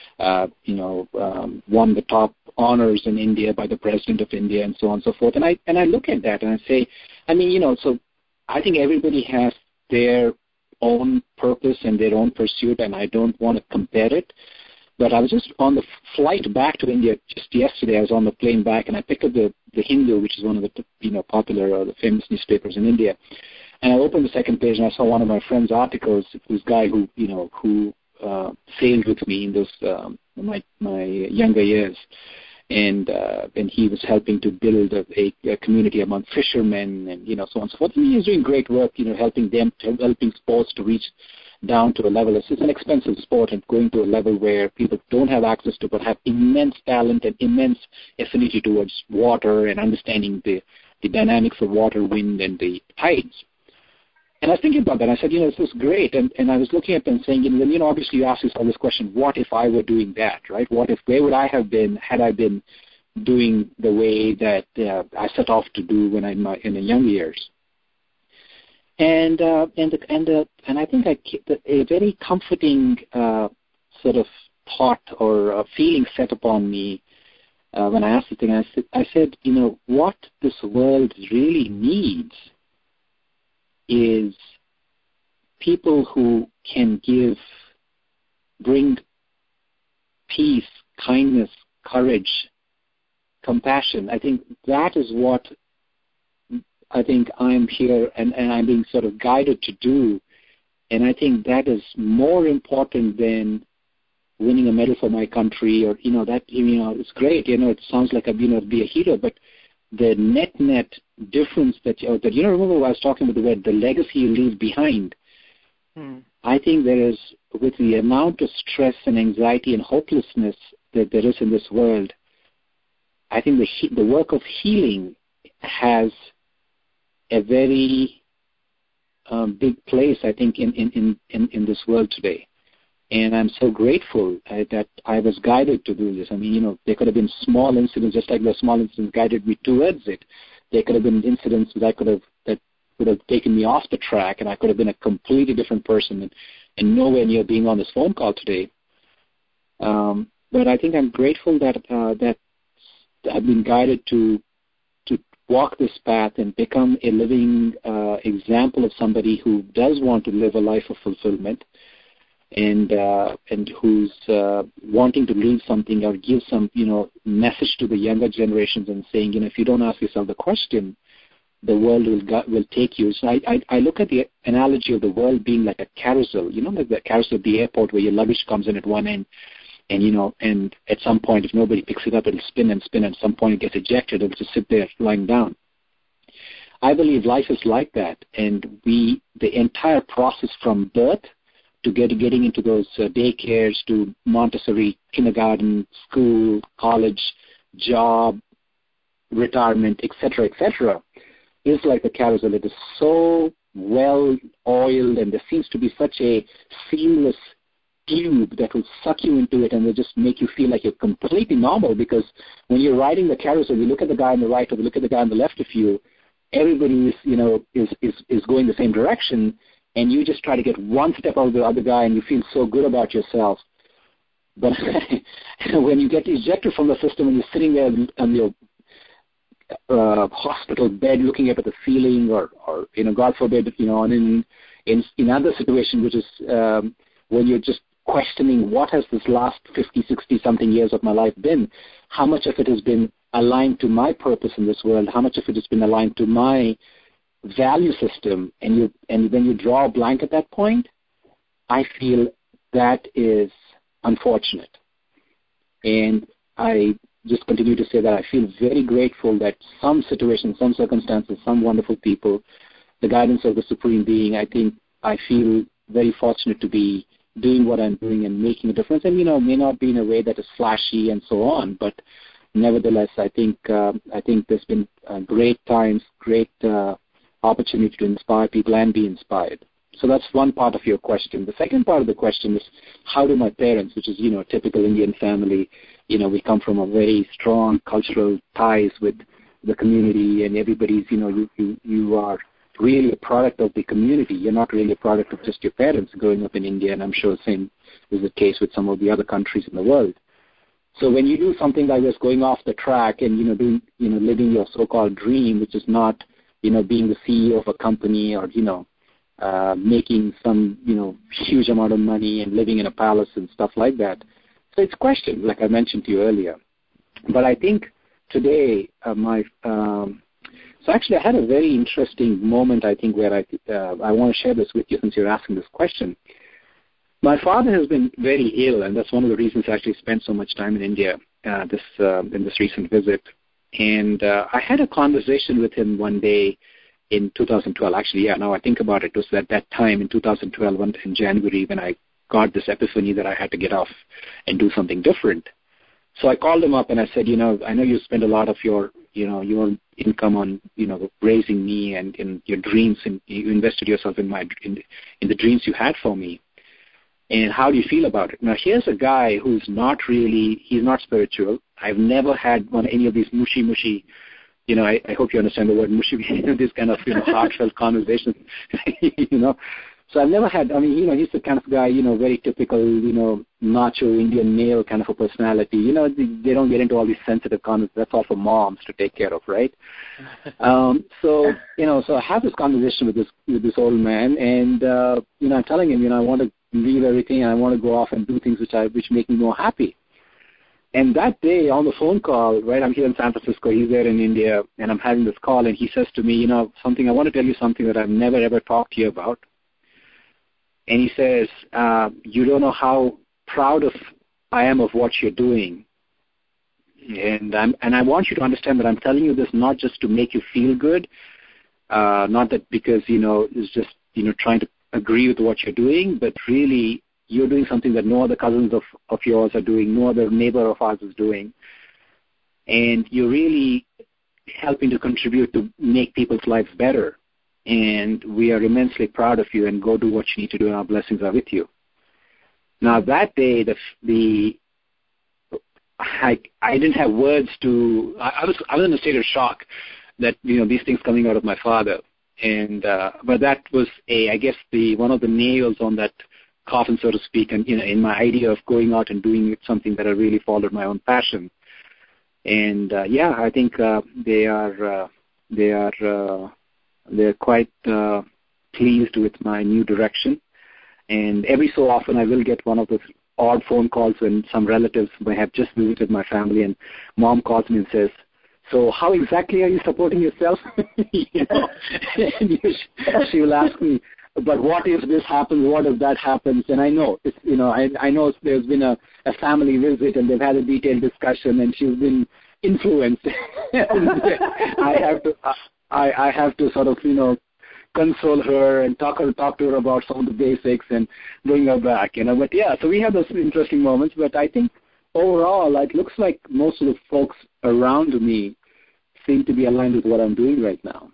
B: won the top honors in India by the President of India, and so on and so forth. And I look at that and I say, so I think everybody has their own purpose and their own pursuit, and I don't want to compare it. But I was just on the flight back to India just yesterday. I was on the plane back, and I picked up the Hindu, which is one of the popular or the famous newspapers in India. And I opened the second page, and I saw one of my friend's articles. This guy who sailed with me in those my younger years, and he was helping to build a community among fishermen, and so on and so forth. And he was doing great work, helping sports to reach down to a level. It's an expensive sport, and going to a level where people don't have access to, but have immense talent and immense affinity towards water and understanding the dynamics of water, wind, and the tides. And I was thinking about that. I said, this is great. And I was looking at them saying, obviously you ask yourself this question, what if I were doing that, right? Where would I have been had I been doing the way that I set off to do when in the young years? And I think a very comforting sort of thought or feeling set upon me when I asked the thing. I said, what this world really needs is people who can bring peace, kindness, courage, compassion. I think that is what I think I'm here and I'm being sort of guided to do. And I think that is more important than winning a medal for my country or, it's great. It sounds like I've been be a hero, but the net difference remember I was talking about the word, the legacy you leave behind. I think there is, with the amount of stress and anxiety and hopelessness that there is in this world, I think the work of healing has a very big place, I think, in this world today. And I'm so grateful that I was guided to do this. There could have been small incidents, just like the small incidents guided me towards it. There could have been incidents that would have taken me off the track, and I could have been a completely different person and nowhere near being on this phone call today. But I think I'm grateful that I've been guided to walk this path and become a living example of somebody who does want to live a life of fulfillment, and who's wanting to leave something or give some message to the younger generations and saying, if you don't ask yourself the question, the world will take you. So I look at the analogy of the world being like a carousel, like the carousel at the airport where your luggage comes in at one end, and at some point, if nobody picks it up, it'll spin and spin. At some point, it gets ejected. It'll just sit there lying down. I believe life is like that, and the entire process from birth to getting into those daycares, to Montessori, kindergarten, school, college, job, retirement, etc., is like the carousel. It is so well oiled, and there seems to be such a seamless tube that will suck you into it and will just make you feel like you're completely normal, because when you're riding the carousel, you look at the guy on the right or you look at the guy on the left of you, everybody is going the same direction, and you just try to get one step out of the other guy and you feel so good about yourself. But when you get ejected from the system and you're sitting there on your hospital bed looking up at the ceiling, or God forbid, in other situations, which is when you're just questioning what has this last 50, 60 something years of my life been, how much of it has been aligned to my purpose in this world, how much of it has been aligned to my value system, and when you draw a blank at that point, I feel that is unfortunate. And I just continue to say that I feel very grateful that some situations, some circumstances, some wonderful people, the guidance of the Supreme Being, I feel very fortunate to be doing what I'm doing and making a difference. And, may not be in a way that is flashy and so on, but nevertheless, I think there's been great times, great opportunity to inspire people and be inspired. So that's one part of your question. The second part of the question is, how do my parents, which is, a typical Indian family, we come from a very strong cultural ties with the community, and everybody's, you are really a product of the community. You're not really a product of just your parents growing up in India, and I'm sure the same is the case with some of the other countries in the world. So when you do something like this, going off the track and, doing, living your so-called dream, which is not, being the CEO of a company or, making some, huge amount of money and living in a palace and stuff like that. So it's questioned, like I mentioned to you earlier. But I think today, so actually I had a very interesting moment, I think, where I want to share this with you since you're asking this question. My father has been very ill, and that's one of the reasons I actually spent so much time in India in this recent visit. And I had a conversation with him one day in 2012. Actually, now I think about it, it was at that time in 2012, in January, when I got this epiphany that I had to get off and do something different. So I called him up and I said, I know you spend a lot of your income on, raising me and in your dreams, and you invested yourself in the dreams you had for me. And how do you feel about it? Now, here's a guy who's he's not spiritual. I've never had any of these mushy, I hope you understand the word mushy, this kind of, heartfelt conversations, So I've never had, he's the kind of guy, very typical, macho Indian male kind of a personality. They don't get into all these sensitive comments. That's all for moms to take care of, right? So I have this conversation with this old man, and, I'm telling him, I want to leave everything and I want to go off and do things which make me more happy. And that day on the phone call, right, I'm here in San Francisco, he's there in India, and I'm having this call, and he says to me, I want to tell you something that I've never ever talked to you about. And he says, you don't know how proud I am of what you're doing. And I want you to understand that I'm telling you this not just to make you feel good, not that because, it's just, trying to agree with what you're doing, but really you're doing something that no other cousins of yours are doing, no other neighbor of ours is doing. And you're really helping to contribute to make people's lives better. And we are immensely proud of you, and go do what you need to do, and our blessings are with you. Now that day, I didn't have words to, I was in a state of shock that, these things coming out of my father. And, but that was I guess one of the nails on that coffin, so to speak, and, in my idea of going out and doing something that I really followed my own passion. And, I think, they're quite pleased with my new direction. And every so often I will get one of those odd phone calls when some relatives may have just visited my family, and mom calls me and says, so how exactly are you supporting yourself? And she will ask me, but what if this happens? What if that happens? And I know, I know there's been a family visit and they've had a detailed discussion and she's been influenced. I have to sort of, console her and talk to her about some of the basics and bring her back, But so we have those interesting moments. But I think overall, it looks like most of the folks around me seem to be aligned with what I'm doing right now.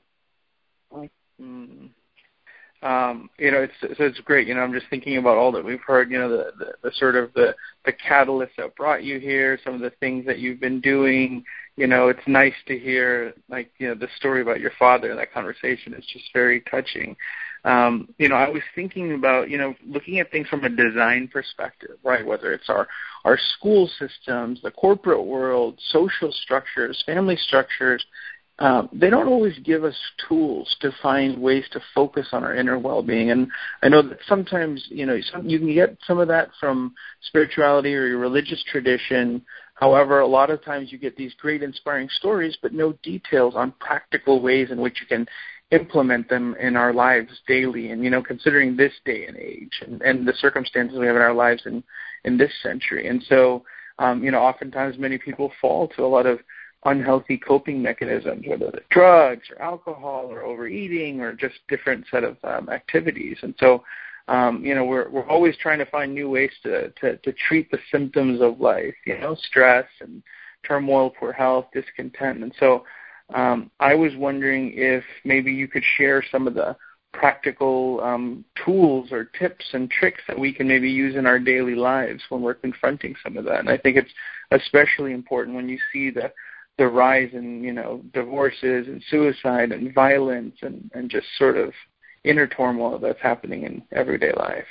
A: It's great. I'm just thinking about all that we've heard. The sort of the catalyst that brought you here, some of the things that you've been doing. It's nice to hear, the story about your father in that conversation. It's just very touching. I was thinking about, looking at things from a design perspective, right? Whether it's our school systems, the corporate world, social structures, family structures. They don't always give us tools to find ways to focus on our inner well-being. And I know that sometimes, you can get some of that from spirituality or your religious tradition. However, a lot of times you get these great inspiring stories, but no details on practical ways in which you can implement them in our lives daily. And, considering this day and age and the circumstances we have in our lives in this century. And so, oftentimes many people fall to a lot of unhealthy coping mechanisms, whether they're drugs or alcohol or overeating or just different set of activities. And so, we're always trying to find new ways to treat the symptoms of life, stress and turmoil, poor health, discontent. And so I was wondering if maybe you could share some of the practical tools or tips and tricks that we can maybe use in our daily lives when we're confronting some of that. And I think it's especially important when you see the rise in, divorces and suicide and violence and just sort of inner turmoil that's happening in everyday life.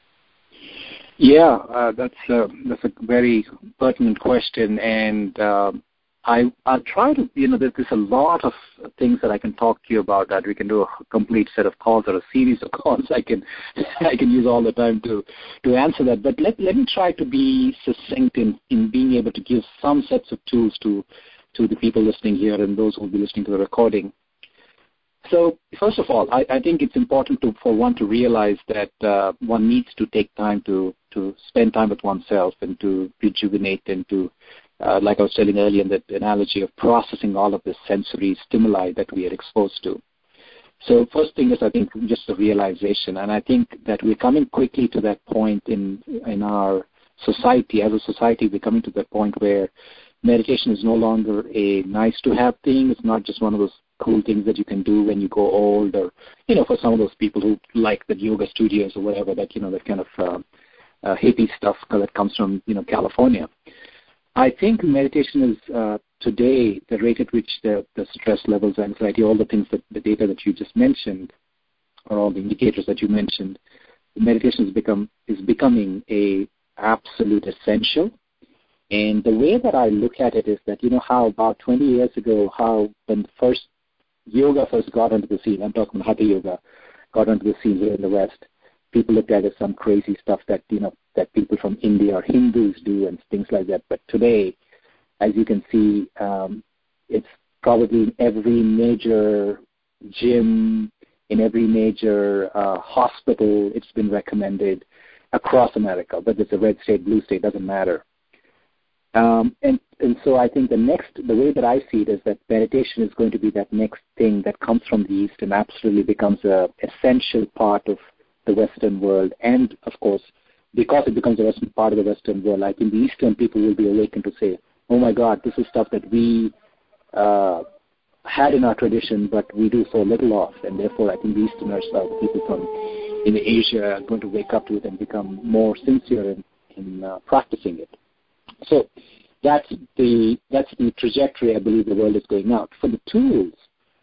B: Yeah, that's a very pertinent question, and I'll try to, there's a lot of things that I can talk to you about that we can do a complete set of calls or a series of calls. I can use all the time to answer that. But let me try to be succinct in being able to give some sets of tools to the people listening here and those who will be listening to the recording. So first of all, I think it's important for one to realize that one needs to take time to spend time with oneself and to rejuvenate and to, like I was telling earlier in the analogy of processing all of the sensory stimuli that we are exposed to. So first thing is, I think, just the realization. And I think that we're coming quickly to that point in our society. As a society, we're coming to that point where meditation is no longer a nice-to-have thing. It's not just one of those cool things that you can do when you go old, or, for some of those people who like the yoga studios or whatever, that, that kind of hippie stuff that comes from, California. I think meditation is today the rate at which the stress levels, anxiety, all the things that the data that you just mentioned, or all the indicators that you mentioned, meditation is becoming a absolute essential. And the way that I look at it is that, how about 20 years ago, how when yoga first got onto the scene, I'm talking about Hatha Yoga, got onto the scene here in the West, people looked at it as some crazy stuff that, that people from India or Hindus do and things like that. But today, as you can see, it's probably in every major gym, in every major hospital, it's been recommended across America, whether it's a red state, blue state, doesn't matter. And so I think the way that I see it is that meditation is going to be that next thing that comes from the East and absolutely becomes an essential part of the Western world. And, of course, because it becomes a Western part of the Western world, I think the Eastern people will be awakened to say, oh, my God, this is stuff that we had in our tradition, but we do so little of. And therefore, I think the Easterners, the people from in Asia, are going to wake up to it and become more sincere in practicing it. So that's the trajectory I believe the world is going now. For the tools,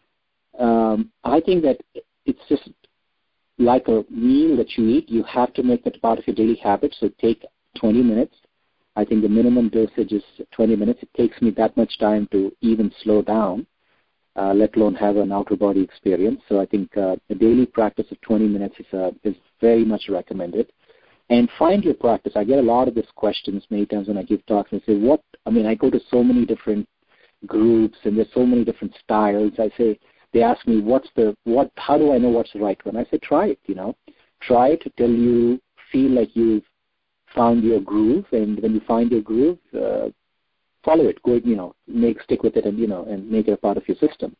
B: I think that it's just like a meal that you eat. You have to make that part of your daily habit. So take 20 minutes. I think the minimum dosage is 20 minutes. It takes me that much time to even slow down, let alone have an outer body experience. So I think the daily practice of 20 minutes is very much recommended. And find your practice. I get a lot of these questions many times when I give talks and say, I go to so many different groups and there's so many different styles. They ask me, how do I know what's the right one? I say, try it, Try it till you feel like you've found your groove, and when you find your groove, follow it. Go, stick with it and make it a part of your system.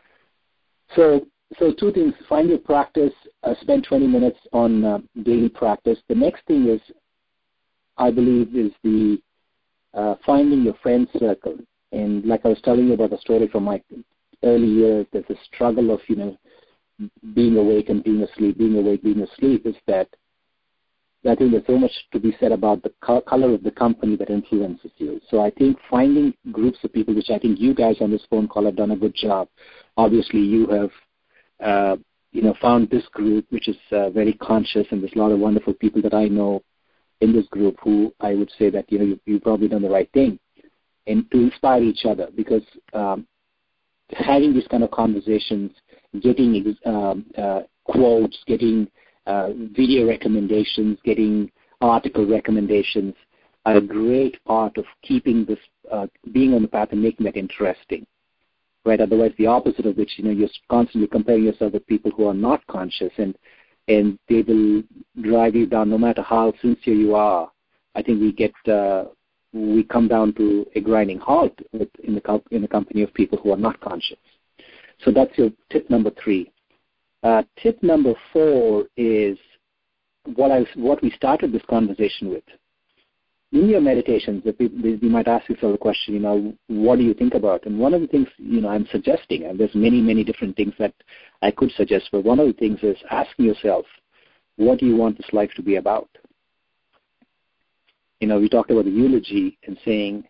B: So two things: find your practice, spend 20 minutes on daily practice. The next thing is, I believe, is the finding your friend circle. And like I was telling you about the story from my early years, there's a struggle of, being awake and being asleep, being awake, being asleep, is that I think there's so much to be said about the color of the company that influences you. So I think finding groups of people, which I think you guys on this phone call have done a good job. Obviously, you have found this group, which is very conscious, and there's a lot of wonderful people that I know in this group who I would say that, you've probably done the right thing, and to inspire each other, because having these kind of conversations, getting quotes, getting video recommendations, getting article recommendations are a great part of keeping this, being on the path and making that interesting. Right? Otherwise, the opposite of which, you're constantly comparing yourself with people who are not conscious, and they will drive you down no matter how sincere you are. I think we come down to a grinding halt in the company of people who are not conscious. So that's your tip number 3. Tip number 4 is what we started this conversation with. in your meditations, you might ask yourself the question, what do you think about? And one of the things, I'm suggesting, and there's many, many different things that I could suggest, but one of the things is asking yourself, what do you want this life to be about? We talked about the eulogy and saying,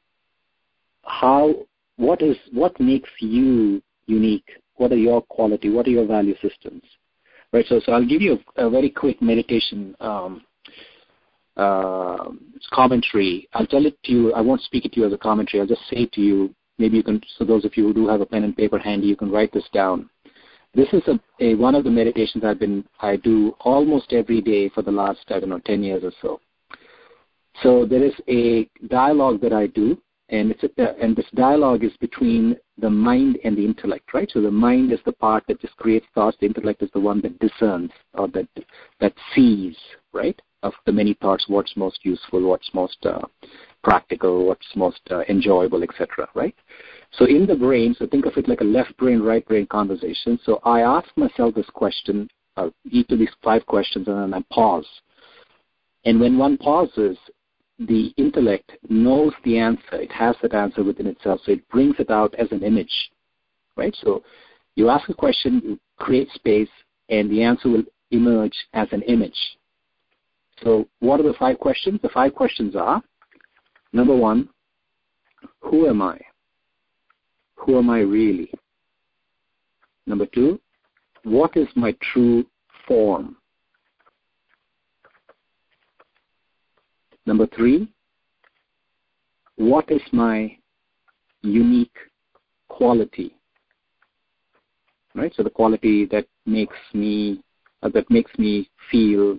B: what makes you unique? What are your quality? What are your value systems? Right. So I'll give you a very quick meditation commentary. I'll tell it to you. I won't speak it to you as a commentary. I'll just say it to you. Maybe you can. So those of you who do have a pen and paper handy, you can write this down. This is one of the meditations I do almost every day for the last 10 years or so. So there is a dialogue that I do, and this dialogue is between the mind and the intellect, right? So the mind is the part that just creates thoughts. The intellect is the one that discerns or that sees, right, of the many thoughts, what's most useful, what's most practical, what's most enjoyable, etc., right? So in the brain, so think of it like a left brain, right brain conversation. So I ask myself this question, each of these 5 questions, and then I pause. And when one pauses, the intellect knows the answer. It has that answer within itself, so it brings it out as an image, right? So you ask a question, you create space, and the answer will emerge as an image. So what are the 5 questions? The 5 questions are, number 1, who am I? Who am I really? Number 2, what is my true form? Number 3, what is my unique quality? Right? So the quality that makes me feel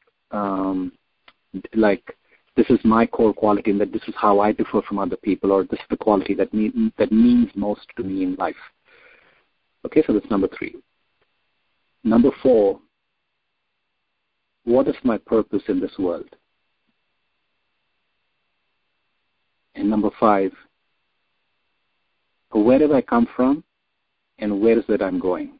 B: like this is my core quality, and that this is how I differ from other people, or this is the quality that means most to me in life. Okay, so that's number 3. Number 4, what is my purpose in this world? And number 5, where did I come from, and where is it I'm going?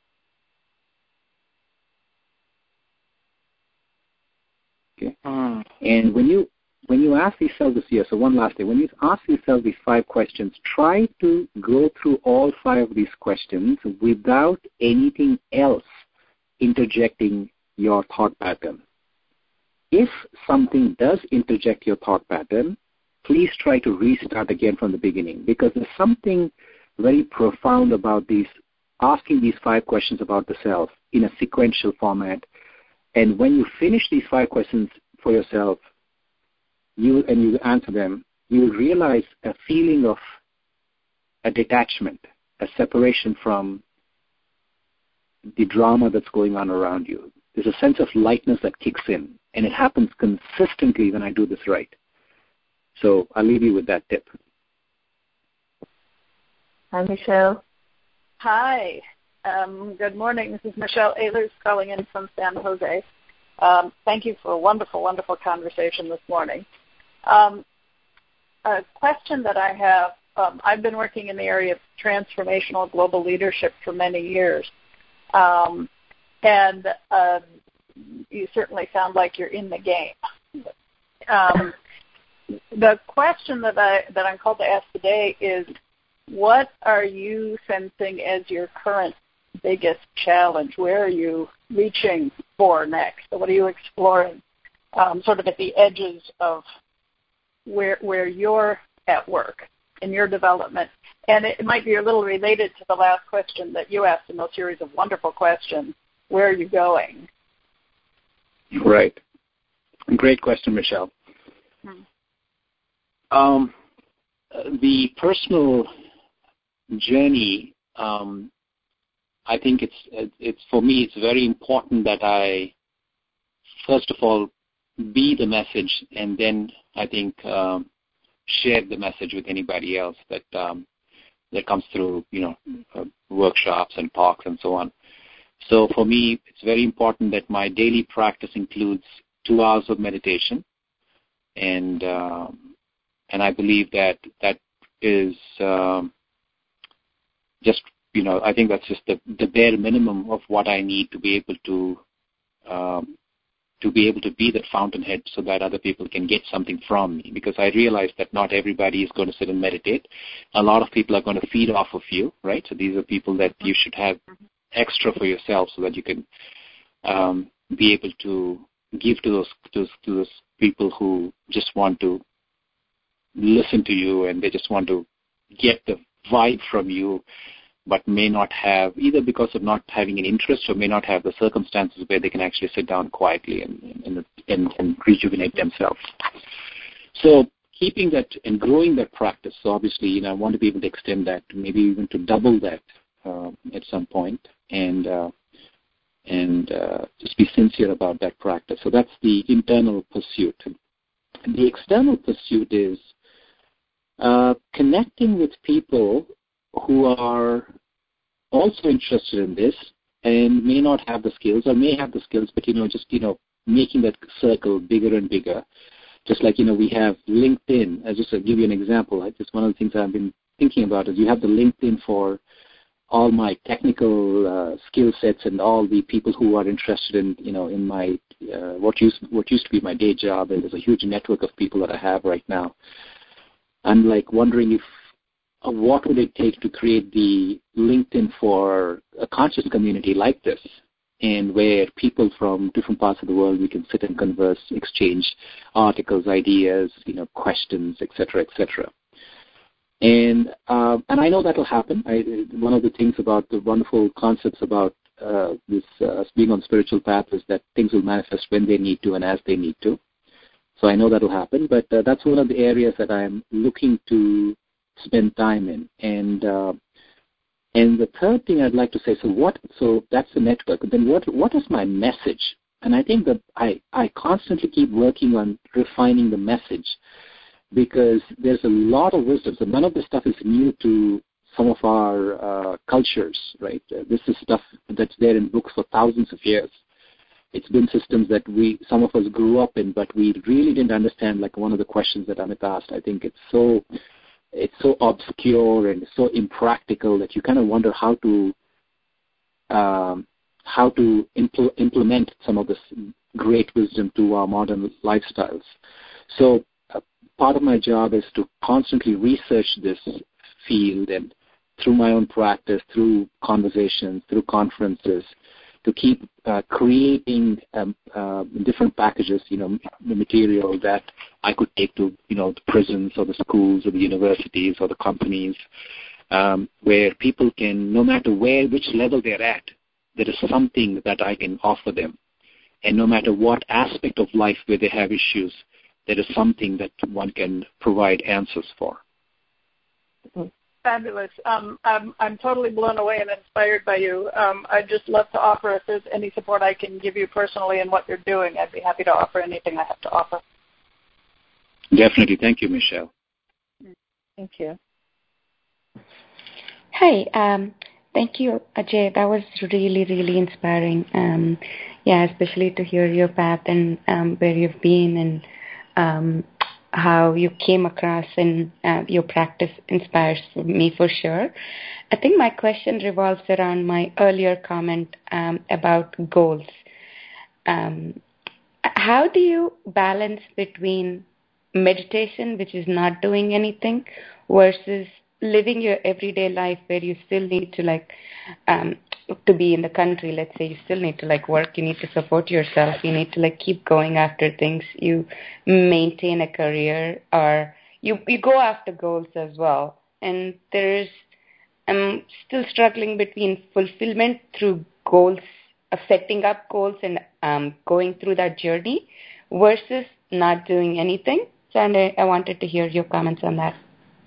B: Okay. And when you ask yourself this here, so one last thing, when you ask yourself these 5 questions, try to go through all 5 of these questions without anything else interjecting your thought pattern. If something does interject your thought pattern, please try to restart again from the beginning, because there's something very profound about asking these 5 questions about the self in a sequential format. And when you finish these 5 questions for yourself, you answer them, you will realize a feeling of a detachment, a separation from the drama that's going on around you. There's a sense of lightness that kicks in, and it happens consistently when I do this right. So I'll leave you with that tip.
C: Hi, Michelle.
D: Hi. Good morning. This is Michelle Ehlers calling in from San Jose. Thank you for a wonderful, wonderful conversation this morning. A question that I have, I've been working in the area of transformational global leadership for many years. And you certainly sound like you're in the game. The question that I'm called to ask today is, what are you sensing as your current biggest challenge? Where are you reaching for next? So what are you exploring sort of at the edges of where you're at work in your development? And it might be a little related to the last question that you asked in those series of wonderful questions. Where are you going?
B: Right. Great question, Michelle. The personal journey, I think it's for me, it's very important that I, first of all, be the message, and then I think share the message with anybody else that comes through, workshops and talks and so on. So for me, it's very important that my daily practice includes 2 hours of meditation, and I believe that is just, I think that's just the bare minimum of what I need to be able to to be able to be that fountainhead so that other people can get something from me, because I realize that not everybody is going to sit and meditate. A lot of people are going to feed off of you, right? So these are people that you should have extra for yourself so that you can be able to give to those people who just want to listen to you and they just want to get the vibe from you, but may not have, either because of not having an interest or may not have the circumstances where they can actually sit down quietly and rejuvenate themselves. So keeping that and growing that practice, so obviously, I want to be able to extend that, maybe even to double that at some point, and just be sincere about that practice. So that's the internal pursuit. And the external pursuit is connecting with people who are also interested in this and may not have the skills or may have the skills, but, just, making that circle bigger and bigger. Just like, we have LinkedIn. I'll just give you an example. Just one of the things I've been thinking about is you have the LinkedIn for all my technical skill sets and all the people who are interested in my what used to be my day job, and there's a huge network of people that I have right now. I'm like wondering if what would it take to create the LinkedIn for a conscious community like this, and where people from different parts of the world, we can sit and converse, exchange articles, ideas, questions, etc., etc. And I know that will happen. One of the things about the wonderful concepts about this being on spiritual path is that things will manifest when they need to and as they need to. So I know that will happen, but that's one of the areas that I'm looking to spend time in. And the third thing I'd like to say, so that's the network. Then what is my message? And I think that I constantly keep working on refining the message, because there's a lot of wisdom. So none of this stuff is new to some of our cultures, right? This is stuff that's there in books for thousands of years. It's been systems that some of us grew up in, but we really didn't understand. Like one of the questions that Amit asked, I think it's so obscure and so impractical that you kind of wonder how to implement some of this great wisdom to our modern lifestyles. So part of my job is to constantly research this field, and through my own practice, through conversations, through conferences, to keep creating different packages, the material that I could take to, the prisons or the schools or the universities or the companies, where people can, no matter which level they're at, there is something that I can offer them. And no matter what aspect of life where they have issues, there is something that one can provide answers for.
D: Fabulous. I'm totally blown away and inspired by you. I'd just love to offer, if there's any support I can give you personally in what you're doing, I'd be happy to offer anything I have to offer.
B: Definitely. Thank you, Michelle.
D: Thank you.
C: Hi. Thank you, Ajay. That was really, really inspiring. Especially to hear your path and where you've been and how you came across, and your practice inspires me for sure. I think my question revolves around my earlier comment about goals. How do you balance between meditation, which is not doing anything, versus living your everyday life where you still need to to be in the country, let's say, you still need to work, you need to support yourself, you need to keep going after things, you maintain a career, or you go after goals as well. And I'm still struggling between fulfillment through goals, setting up goals and going through that journey, versus not doing anything. So I wanted to hear your comments on that.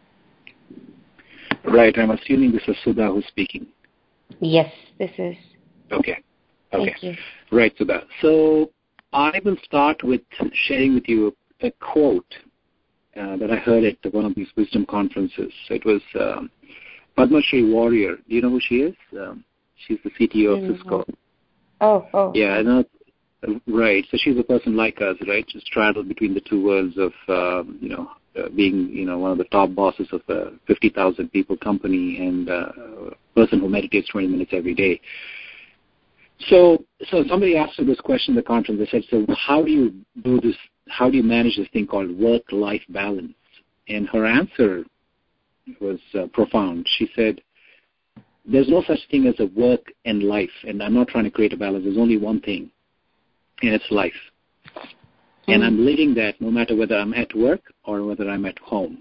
B: Right. I'm assuming this is Sudha who's speaking.
C: Yes, this is.
B: Okay.
C: Thank you.
B: Right, Sudha. So I will start with sharing with you a quote that I heard at one of these wisdom conferences. It was Padma Shri Warrior. Do you know who she is? She's the CTO of Cisco.
C: Oh.
B: Yeah, I know. Right. So she's a person like us, right? Just straddled between the two worlds of, being, one of the top bosses of a 50,000 people company and a person who meditates 20 minutes every day. So somebody asked her this question in the conference. They said, so how do you do this? How do you manage this thing called work-life balance? And her answer was profound. She said, there's no such thing as a work and life, and I'm not trying to create a balance. There's only one thing, and it's life. And I'm living that no matter whether I'm at work or whether I'm at home.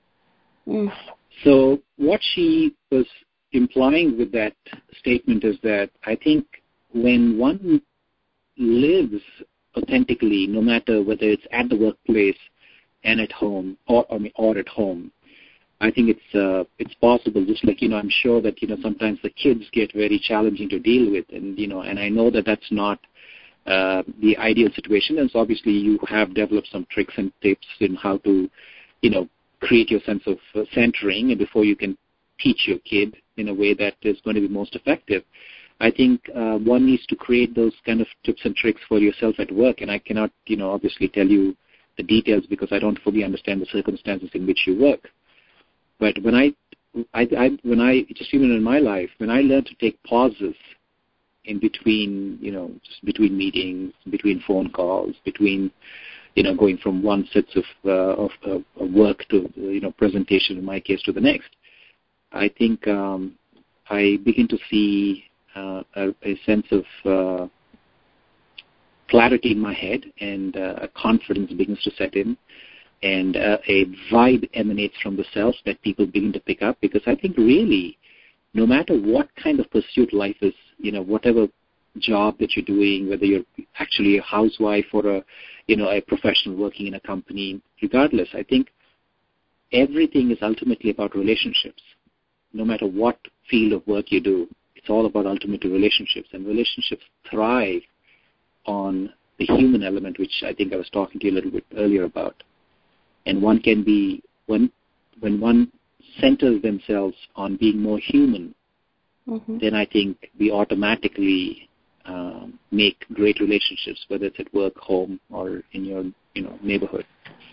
B: So what she was implying with that statement is that I think when one lives authentically, no matter whether it's at the workplace and at home or at home, I think it's possible. Just like, I'm sure that, sometimes the kids get very challenging to deal with, and, and I know that that's not the ideal situation. And so obviously you have developed some tricks and tips in how to, create your sense of centering and before you can teach your kid in a way that is going to be most effective. I think one needs to create those kind of tips and tricks for yourself at work, and I cannot, obviously tell you the details because I don't fully understand the circumstances in which you work. But when I just even in my life, when I learned to take pauses in between, just between meetings, between phone calls, between, going from one set of work to, presentation, in my case, to the next, I think I begin to see a sense of clarity in my head, and a confidence begins to set in, and a vibe emanates from the self that people begin to pick up, because I think really, no matter what kind of pursuit life is, whatever job that you're doing, whether you're actually a housewife or a professional working in a company, regardless, I think everything is ultimately about relationships. No matter what field of work you do, it's all about ultimately relationships, and relationships thrive on the human element, which I think I was talking to you a little bit earlier about. And one can be, when one centers themselves on being more human, then I think we automatically make great relationships, whether it's at work, home, or in your neighborhood.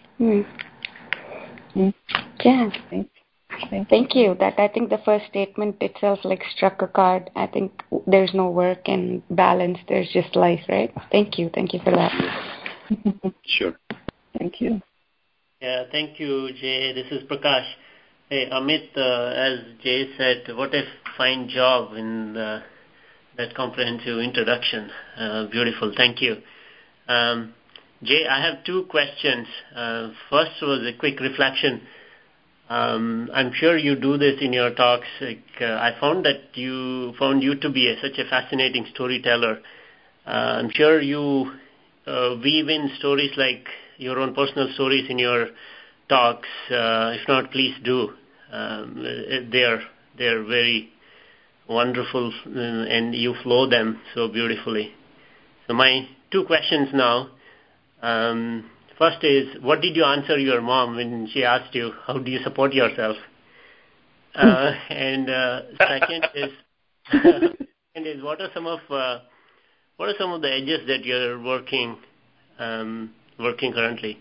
C: Yeah. Thank you. I think the first statement itself struck a chord. I think there's no work and balance. There's just life, right? Thank you. Thank you for that.
B: Sure.
D: Thank you.
E: Yeah, thank you, Jay. This is Prakash. Hey, Amit, as Jay said, what a fine job in that comprehensive introduction. Beautiful. Thank you. Jay, I have two questions. First was a quick reflection. I'm sure you do this in your talks. I found you to be such a fascinating storyteller. I'm sure you weave in stories like your own personal stories in your talks. If not, please do. They're very wonderful, and you flow them so beautifully. So my two questions now. First is, what did you answer your mom when she asked you, how do you support yourself? And second is, what are some of the edges that you're working currently?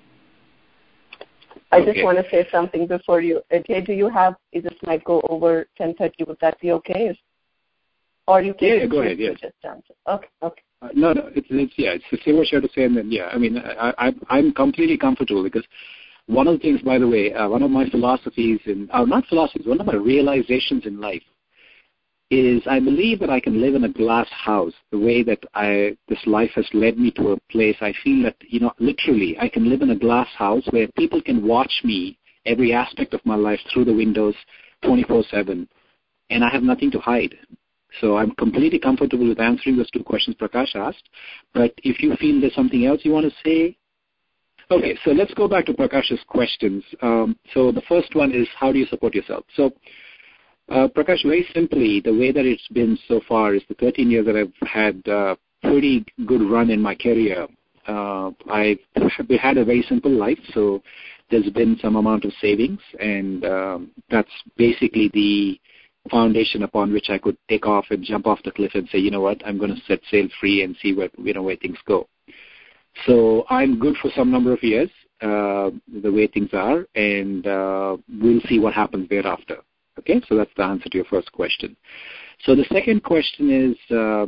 D: I just want to say something before you. Jay, is this might go over 10:30? Would that be okay? Or you can
B: go ahead. Yes.
D: Just answer. Okay.
B: No, it's to say what you have to say, and then I'm completely comfortable, because one of the things, by the way, one of my philosophies one of my realizations in life is I believe that I can live in a glass house. The way that this life has led me to a place, I feel that literally I can live in a glass house where people can watch me every aspect of my life through the windows 24/7, and I have nothing to hide. So I'm completely comfortable with answering those two questions Prakash asked. But if you feel there's something else you want to say. Okay, so let's go back to Prakash's questions. So the first one is, how do you support yourself? So Prakash, very simply, the way that it's been so far is the 13 years that I've had a pretty good run in my career. I've had a very simple life, so there's been some amount of savings, and that's basically the foundation upon which I could take off and jump off the cliff and say, you know what, I'm going to set sail free and see where things go. So I'm good for some number of years, the way things are, and we'll see what happens thereafter. Okay, so that's the answer to your first question. So the second question is,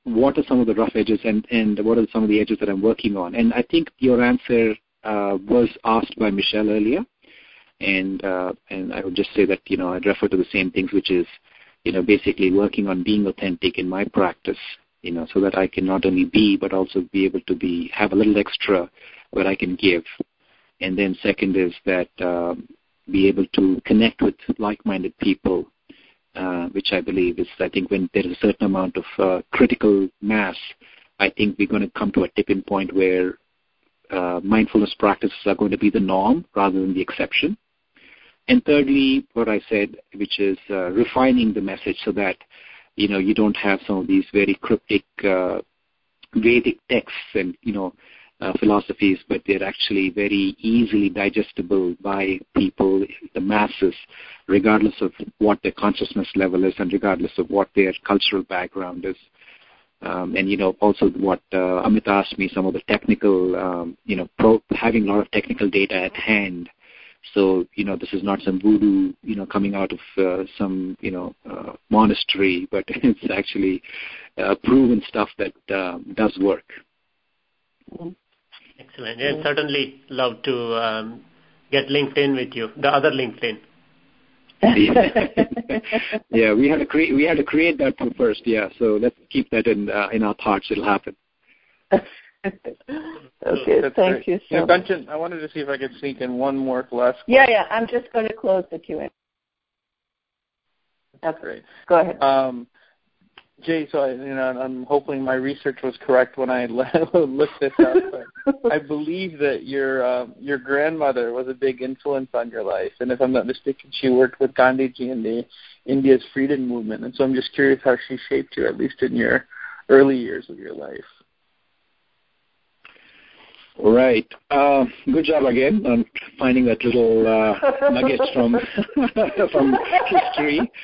B: what are some of the rough edges and what are some of the edges that I'm working on? And I think your answer was asked by Michelle earlier, and I would just say that, I'd refer to the same things, which is, basically working on being authentic in my practice, so that I can not only be, but also be able to have a little extra where I can give. And then second is that be able to connect with like-minded people, which I believe is, I think when there is a certain amount of critical mass, I think we're going to come to a tipping point where mindfulness practices are going to be the norm rather than the exception. And thirdly, what I said, which is refining the message so that, you don't have some of these very cryptic Vedic texts and, philosophies, but they're actually very easily digestible by people, the masses, regardless of what their consciousness level is and regardless of what their cultural background is. And, also what Amit asked me, some of the technical, having a lot of technical data at hand. So, this is not some voodoo, coming out of some, monastery, but it's actually proven stuff that does work.
E: Excellent. And certainly love to get LinkedIn with you, the other LinkedIn.
B: Yeah, we had to create that one first. Yeah, so let's keep that in our thoughts. It'll happen.
F: Okay, thank you so much.
A: Kanchan, I wanted to see if I could sneak in one more last question.
F: Yeah, I'm just going to close the Q&A.
A: That's great.
F: Go ahead.
A: Jay, so I'm hoping my research was correct when I looked this up. But I believe that your grandmother was a big influence on your life, and if I'm not mistaken, she worked with Gandhiji in the India's freedom movement. And so I'm just curious how she shaped you, at least in your early years of your life.
B: Right. Good job again on finding that little nugget from history.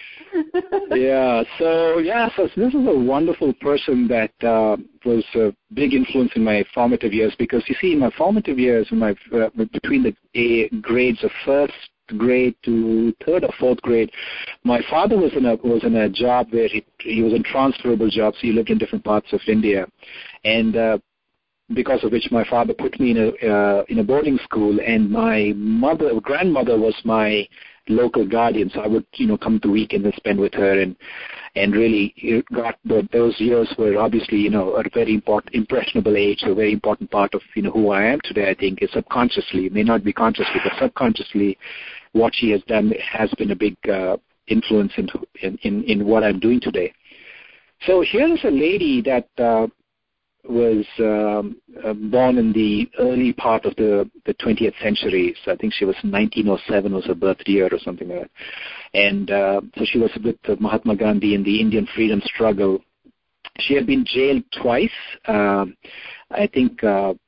B: So this is a wonderful person that was a big influence in my formative years, because you see, in my formative years, between the grades of first grade to third or fourth grade, my father was in a job where he was in transferable jobs. He lived in different parts of India, and because of which my father put me in a boarding school, and my grandmother was my local guardian. So I would come to weekends and spend with her, and really those years were obviously a very important impressionable age, a very important part of who I am today. I think is subconsciously, it may not be consciously, but subconsciously, what she has done has been a big influence in what I'm doing today. So here is a lady that was born in the early part of the 20th century. So I think she was 1907 was her birth year or something like that. And so she was with Mahatma Gandhi in the Indian freedom struggle. She had been jailed twice. I think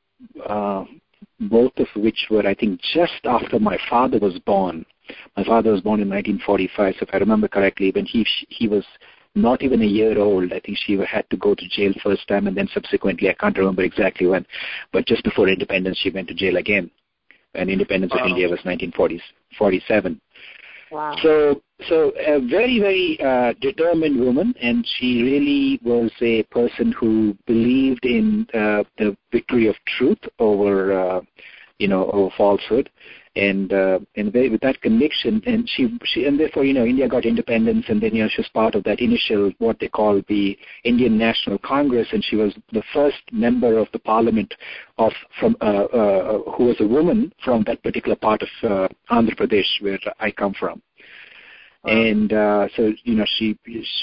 B: both of which were, I think, just after my father was born. My father was born in 1945, so if I remember correctly, when he was not even a year old. I think she had to go to jail first time, and then subsequently, I can't remember exactly when, but just before independence, she went to jail again. And independence of India was 1947.
F: Wow.
B: So a very, very determined woman, and she really was a person who believed in the victory of truth over, over falsehood. And with that conviction, and she and therefore, India got independence, and then she was part of that initial, what they call the Indian National Congress, and she was the first member of the parliament who was a woman from that particular part of Andhra Pradesh, where I come from. And so she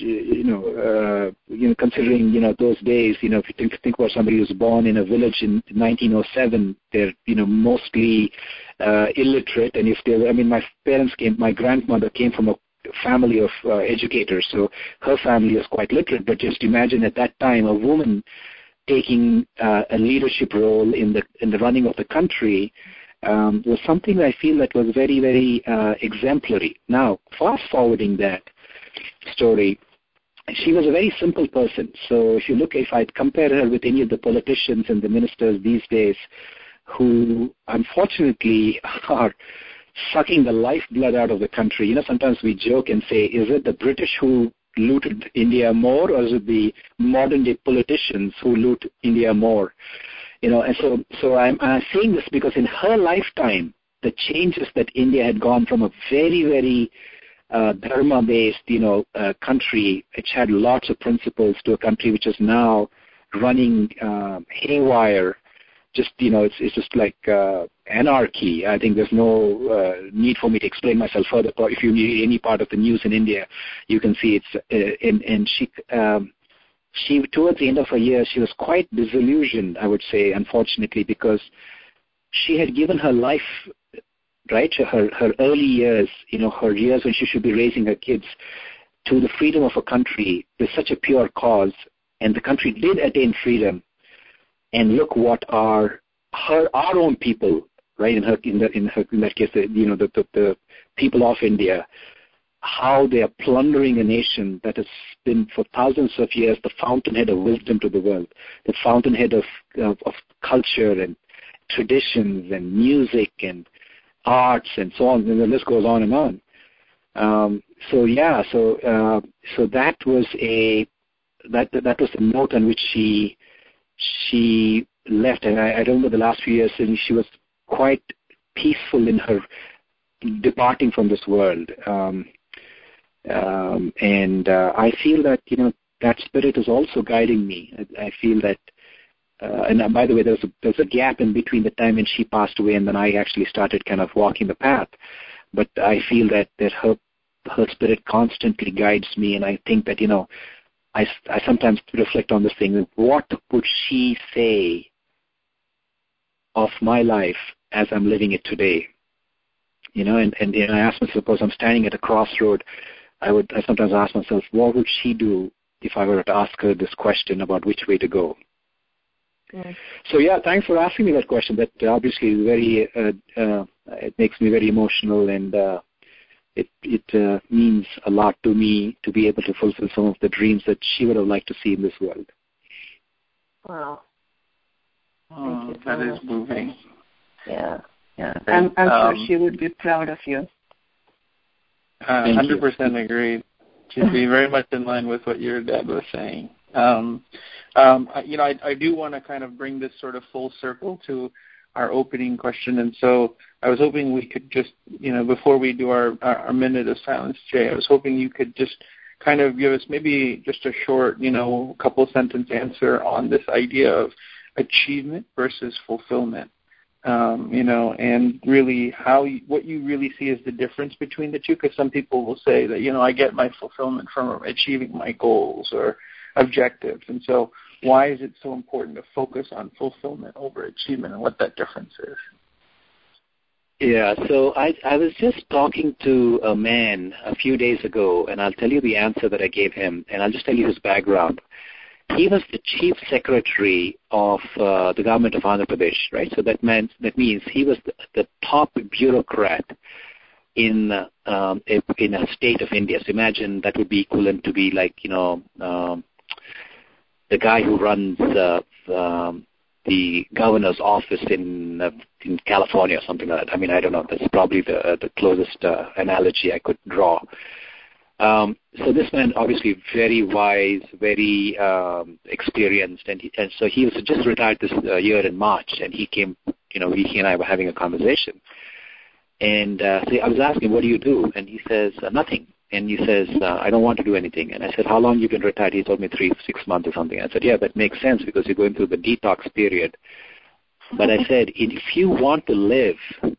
B: considering those days, if you think about somebody who's born in a village in 1907, they're mostly illiterate, and my grandmother came from a family of educators, so her family was quite literate. But just imagine at that time a woman taking a leadership role in the running of the country. Was something I feel that was very, very exemplary. Now, fast forwarding that story, she was a very simple person. So if I compare her with any of the politicians and the ministers these days, who unfortunately are sucking the lifeblood out of the country. Sometimes we joke and say, is it the British who looted India more, or is it the modern day politicians who loot India more? And so I'm saying this because in her lifetime, the changes that India had gone from a very, very dharma-based, country which had lots of principles to a country which is now running haywire. Just, it's just like anarchy. I think there's no need for me to explain myself further. If you need any part of the news in India, you can see it's. And she towards the end of her years, she was quite disillusioned, I would say, unfortunately, because she had given her life, right, her early years, her years when she should be raising her kids, to the freedom of a country with such a pure cause, and the country did attain freedom. And look what our own people, right, in that case, the people of India, how they are plundering a nation that has been for thousands of years the fountainhead of wisdom to the world, the fountainhead of culture and traditions and music and arts and so on, and the list goes on and on. So that was that was the note on which she left, and I remember the last few years, and she was quite peaceful in her departing from this world. And I feel that that spirit is also guiding me. I feel that, and by the way, there's a gap in between the time when she passed away and then I actually started kind of walking the path. But I feel that her spirit constantly guides me, and I think that I sometimes reflect on this thing. What would she say of my life as I'm living it today? And I ask myself, suppose I'm standing at a crossroad, I sometimes ask myself, what would she do if I were to ask her this question about which way to go? Yeah. So thanks for asking me that question. That obviously is very, it makes me very emotional, and it means a lot to me to be able to fulfill some of the dreams that she would have liked to see in this world.
F: Wow.
A: Oh, that is moving.
F: Yeah. I'm sure she would be proud of you.
A: 100% agreed. She'd be very much in line with what your dad was saying. I do want to kind of bring this sort of full circle to our opening question, and so I was hoping we could just, before we do our minute of silence, Jay, I was hoping you could just kind of give us maybe just a short, couple sentence answer on this idea of achievement versus fulfillment. And really what you really see as the difference between the two, because some people will say that, I get my fulfillment from achieving my goals or objectives. And so why is it so important to focus on fulfillment over achievement and what that difference is?
B: Yeah, so I was just talking to a man a few days ago, and I'll tell you the answer that I gave him, and I'll just tell you his background. He was the chief secretary of the government of Andhra Pradesh, right? So that means he was the top bureaucrat in a state of India. So imagine that would be equivalent to be like, the guy who runs the governor's office in California or something like that. I mean, I don't know. That's probably the closest analogy I could draw. So this man, obviously very wise, very experienced, and so he was just retired this year in March, and he came, he and I were having a conversation. And so I was asking, what do you do? And he says, nothing. And he says, I don't want to do anything. And I said, how long you been retired? He told me 6 months or something. I said, yeah, that makes sense because you're going through the detox period. But I said, if you want to live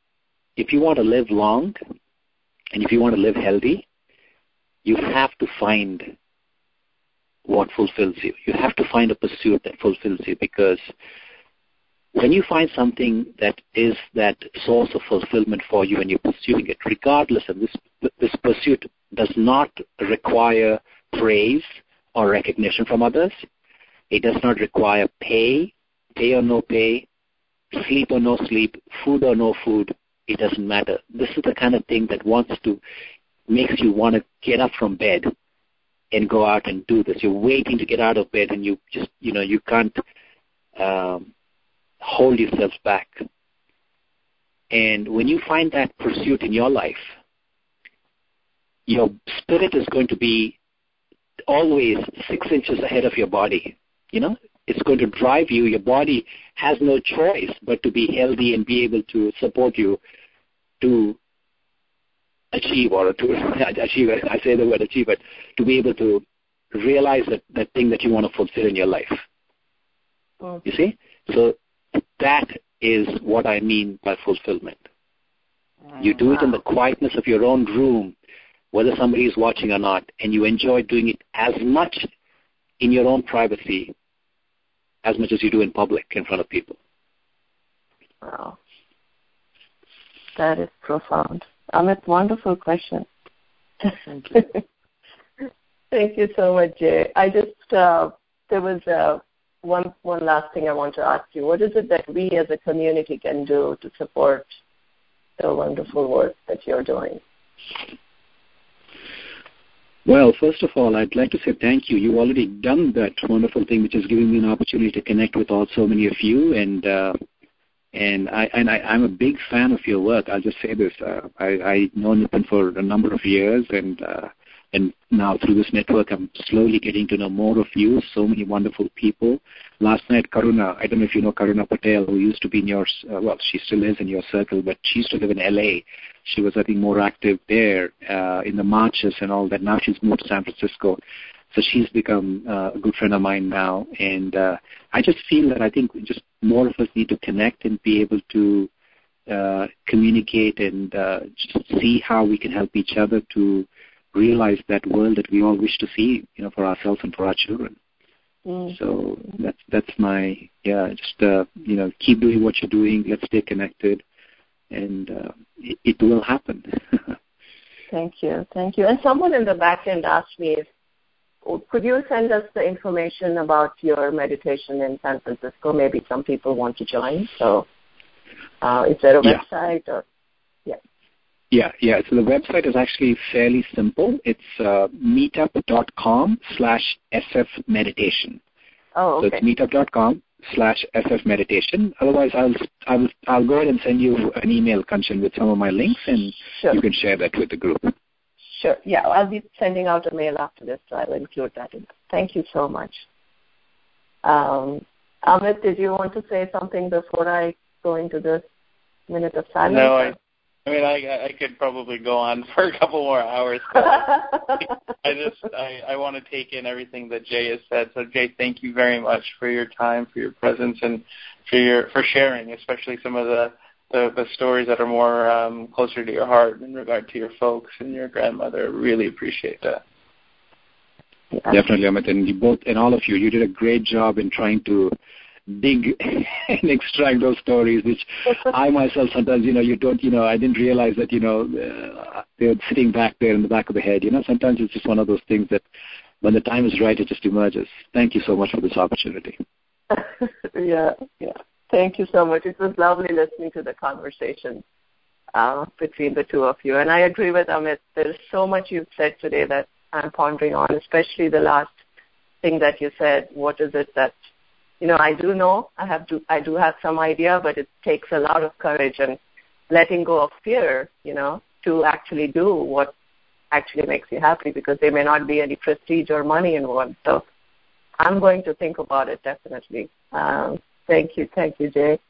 B: long, and if you want to live healthy, you have to find what fulfills you. You have to find a pursuit that fulfills you, because when you find something that is that source of fulfillment for you and you're pursuing it, regardless of this pursuit does not require praise or recognition from others. It does not require pay or no pay, sleep or no sleep, food or no food. It doesn't matter. This is the kind of thing that makes you want to get up from bed and go out and do this. You're waiting to get out of bed and you just, you can't hold yourself back. And when you find that pursuit in your life, your spirit is going to be always 6 inches ahead of your body. It's going to drive you. Your body has no choice but to be healthy and be able to support you to achieve, or to achieve, I say the word achieve, but to be able to realize that thing that you want to fulfill in your life. You see? So that is what I mean by fulfillment. You do it in the quietness of your own room, whether somebody is watching or not, and you enjoy doing it as much in your own privacy as much as you do in public in front of people.
F: Wow. That is profound. Amit, wonderful question.
A: Thank you.
F: Thank you so much, Jay. I just, there was one last thing I want to ask you. What is it that we as a community can do to support the wonderful work that you're doing?
B: Well, first of all, I'd like to say thank you. You've already done that wonderful thing, which is giving me an opportunity to connect with so many of you, and I'm a big fan of your work. I'll just say this: I've known Nitin for a number of years, and now through this network, I'm slowly getting to know more of you. So many wonderful people. Last night, Karuna, I don't know if you know Karuna Patel, who used to be in your, she still is in your circle, but she used to live in L.A. She was, I think, more active there in the marches and all that. Now she's moved to San Francisco. So she's become a good friend of mine now. And I just feel that I think just more of us need to connect and be able to communicate and just see how we can help each other to realize that world that we all wish to see, for ourselves and for our children. So that's my, keep doing what you're doing. Let's stay connected, and it will happen.
F: Thank you. And someone in the back end asked me, could you send us the information about your meditation in San Francisco? Maybe some people want to join. So is there a website? Or
B: Yeah. So the website is actually fairly simple. It's meetup.com/sfmeditation.
F: Oh, okay.
B: So it's meetup.com/sfmeditation. Otherwise, I'll go ahead and send you an email, Kanchan, with some of my links, and you can share that with the group.
F: Sure. Yeah, I'll be sending out a mail after this, so I'll include that in. Thank you so much. Amit, did you want to say something before I go into this minute of silence?
A: No, I could probably go on for a couple more hours. I want to take in everything that Jay has said. So, Jay, thank you very much for your time, for your presence, and for sharing, especially some of the stories that are more closer to your heart in regard to your folks and your grandmother. Really appreciate that.
B: Yeah. Definitely, Amit, and you both and all of you. You did a great job in trying to dig and extract those stories, which I myself sometimes, you don't, I didn't realize that, they're sitting back there in the back of the head. Sometimes it's just one of those things that when the time is right, it just emerges. Thank you so much for this opportunity.
F: Yeah. Thank you so much. It was lovely listening to the conversation between the two of you. And I agree with Amit. There's so much you've said today that I'm pondering on, especially the last thing that you said. What is it that I do know, I do have some idea, but it takes a lot of courage and letting go of fear, to actually do what actually makes you happy, because there may not be any prestige or money involved. So I'm going to think about it, definitely. Thank you, Jay.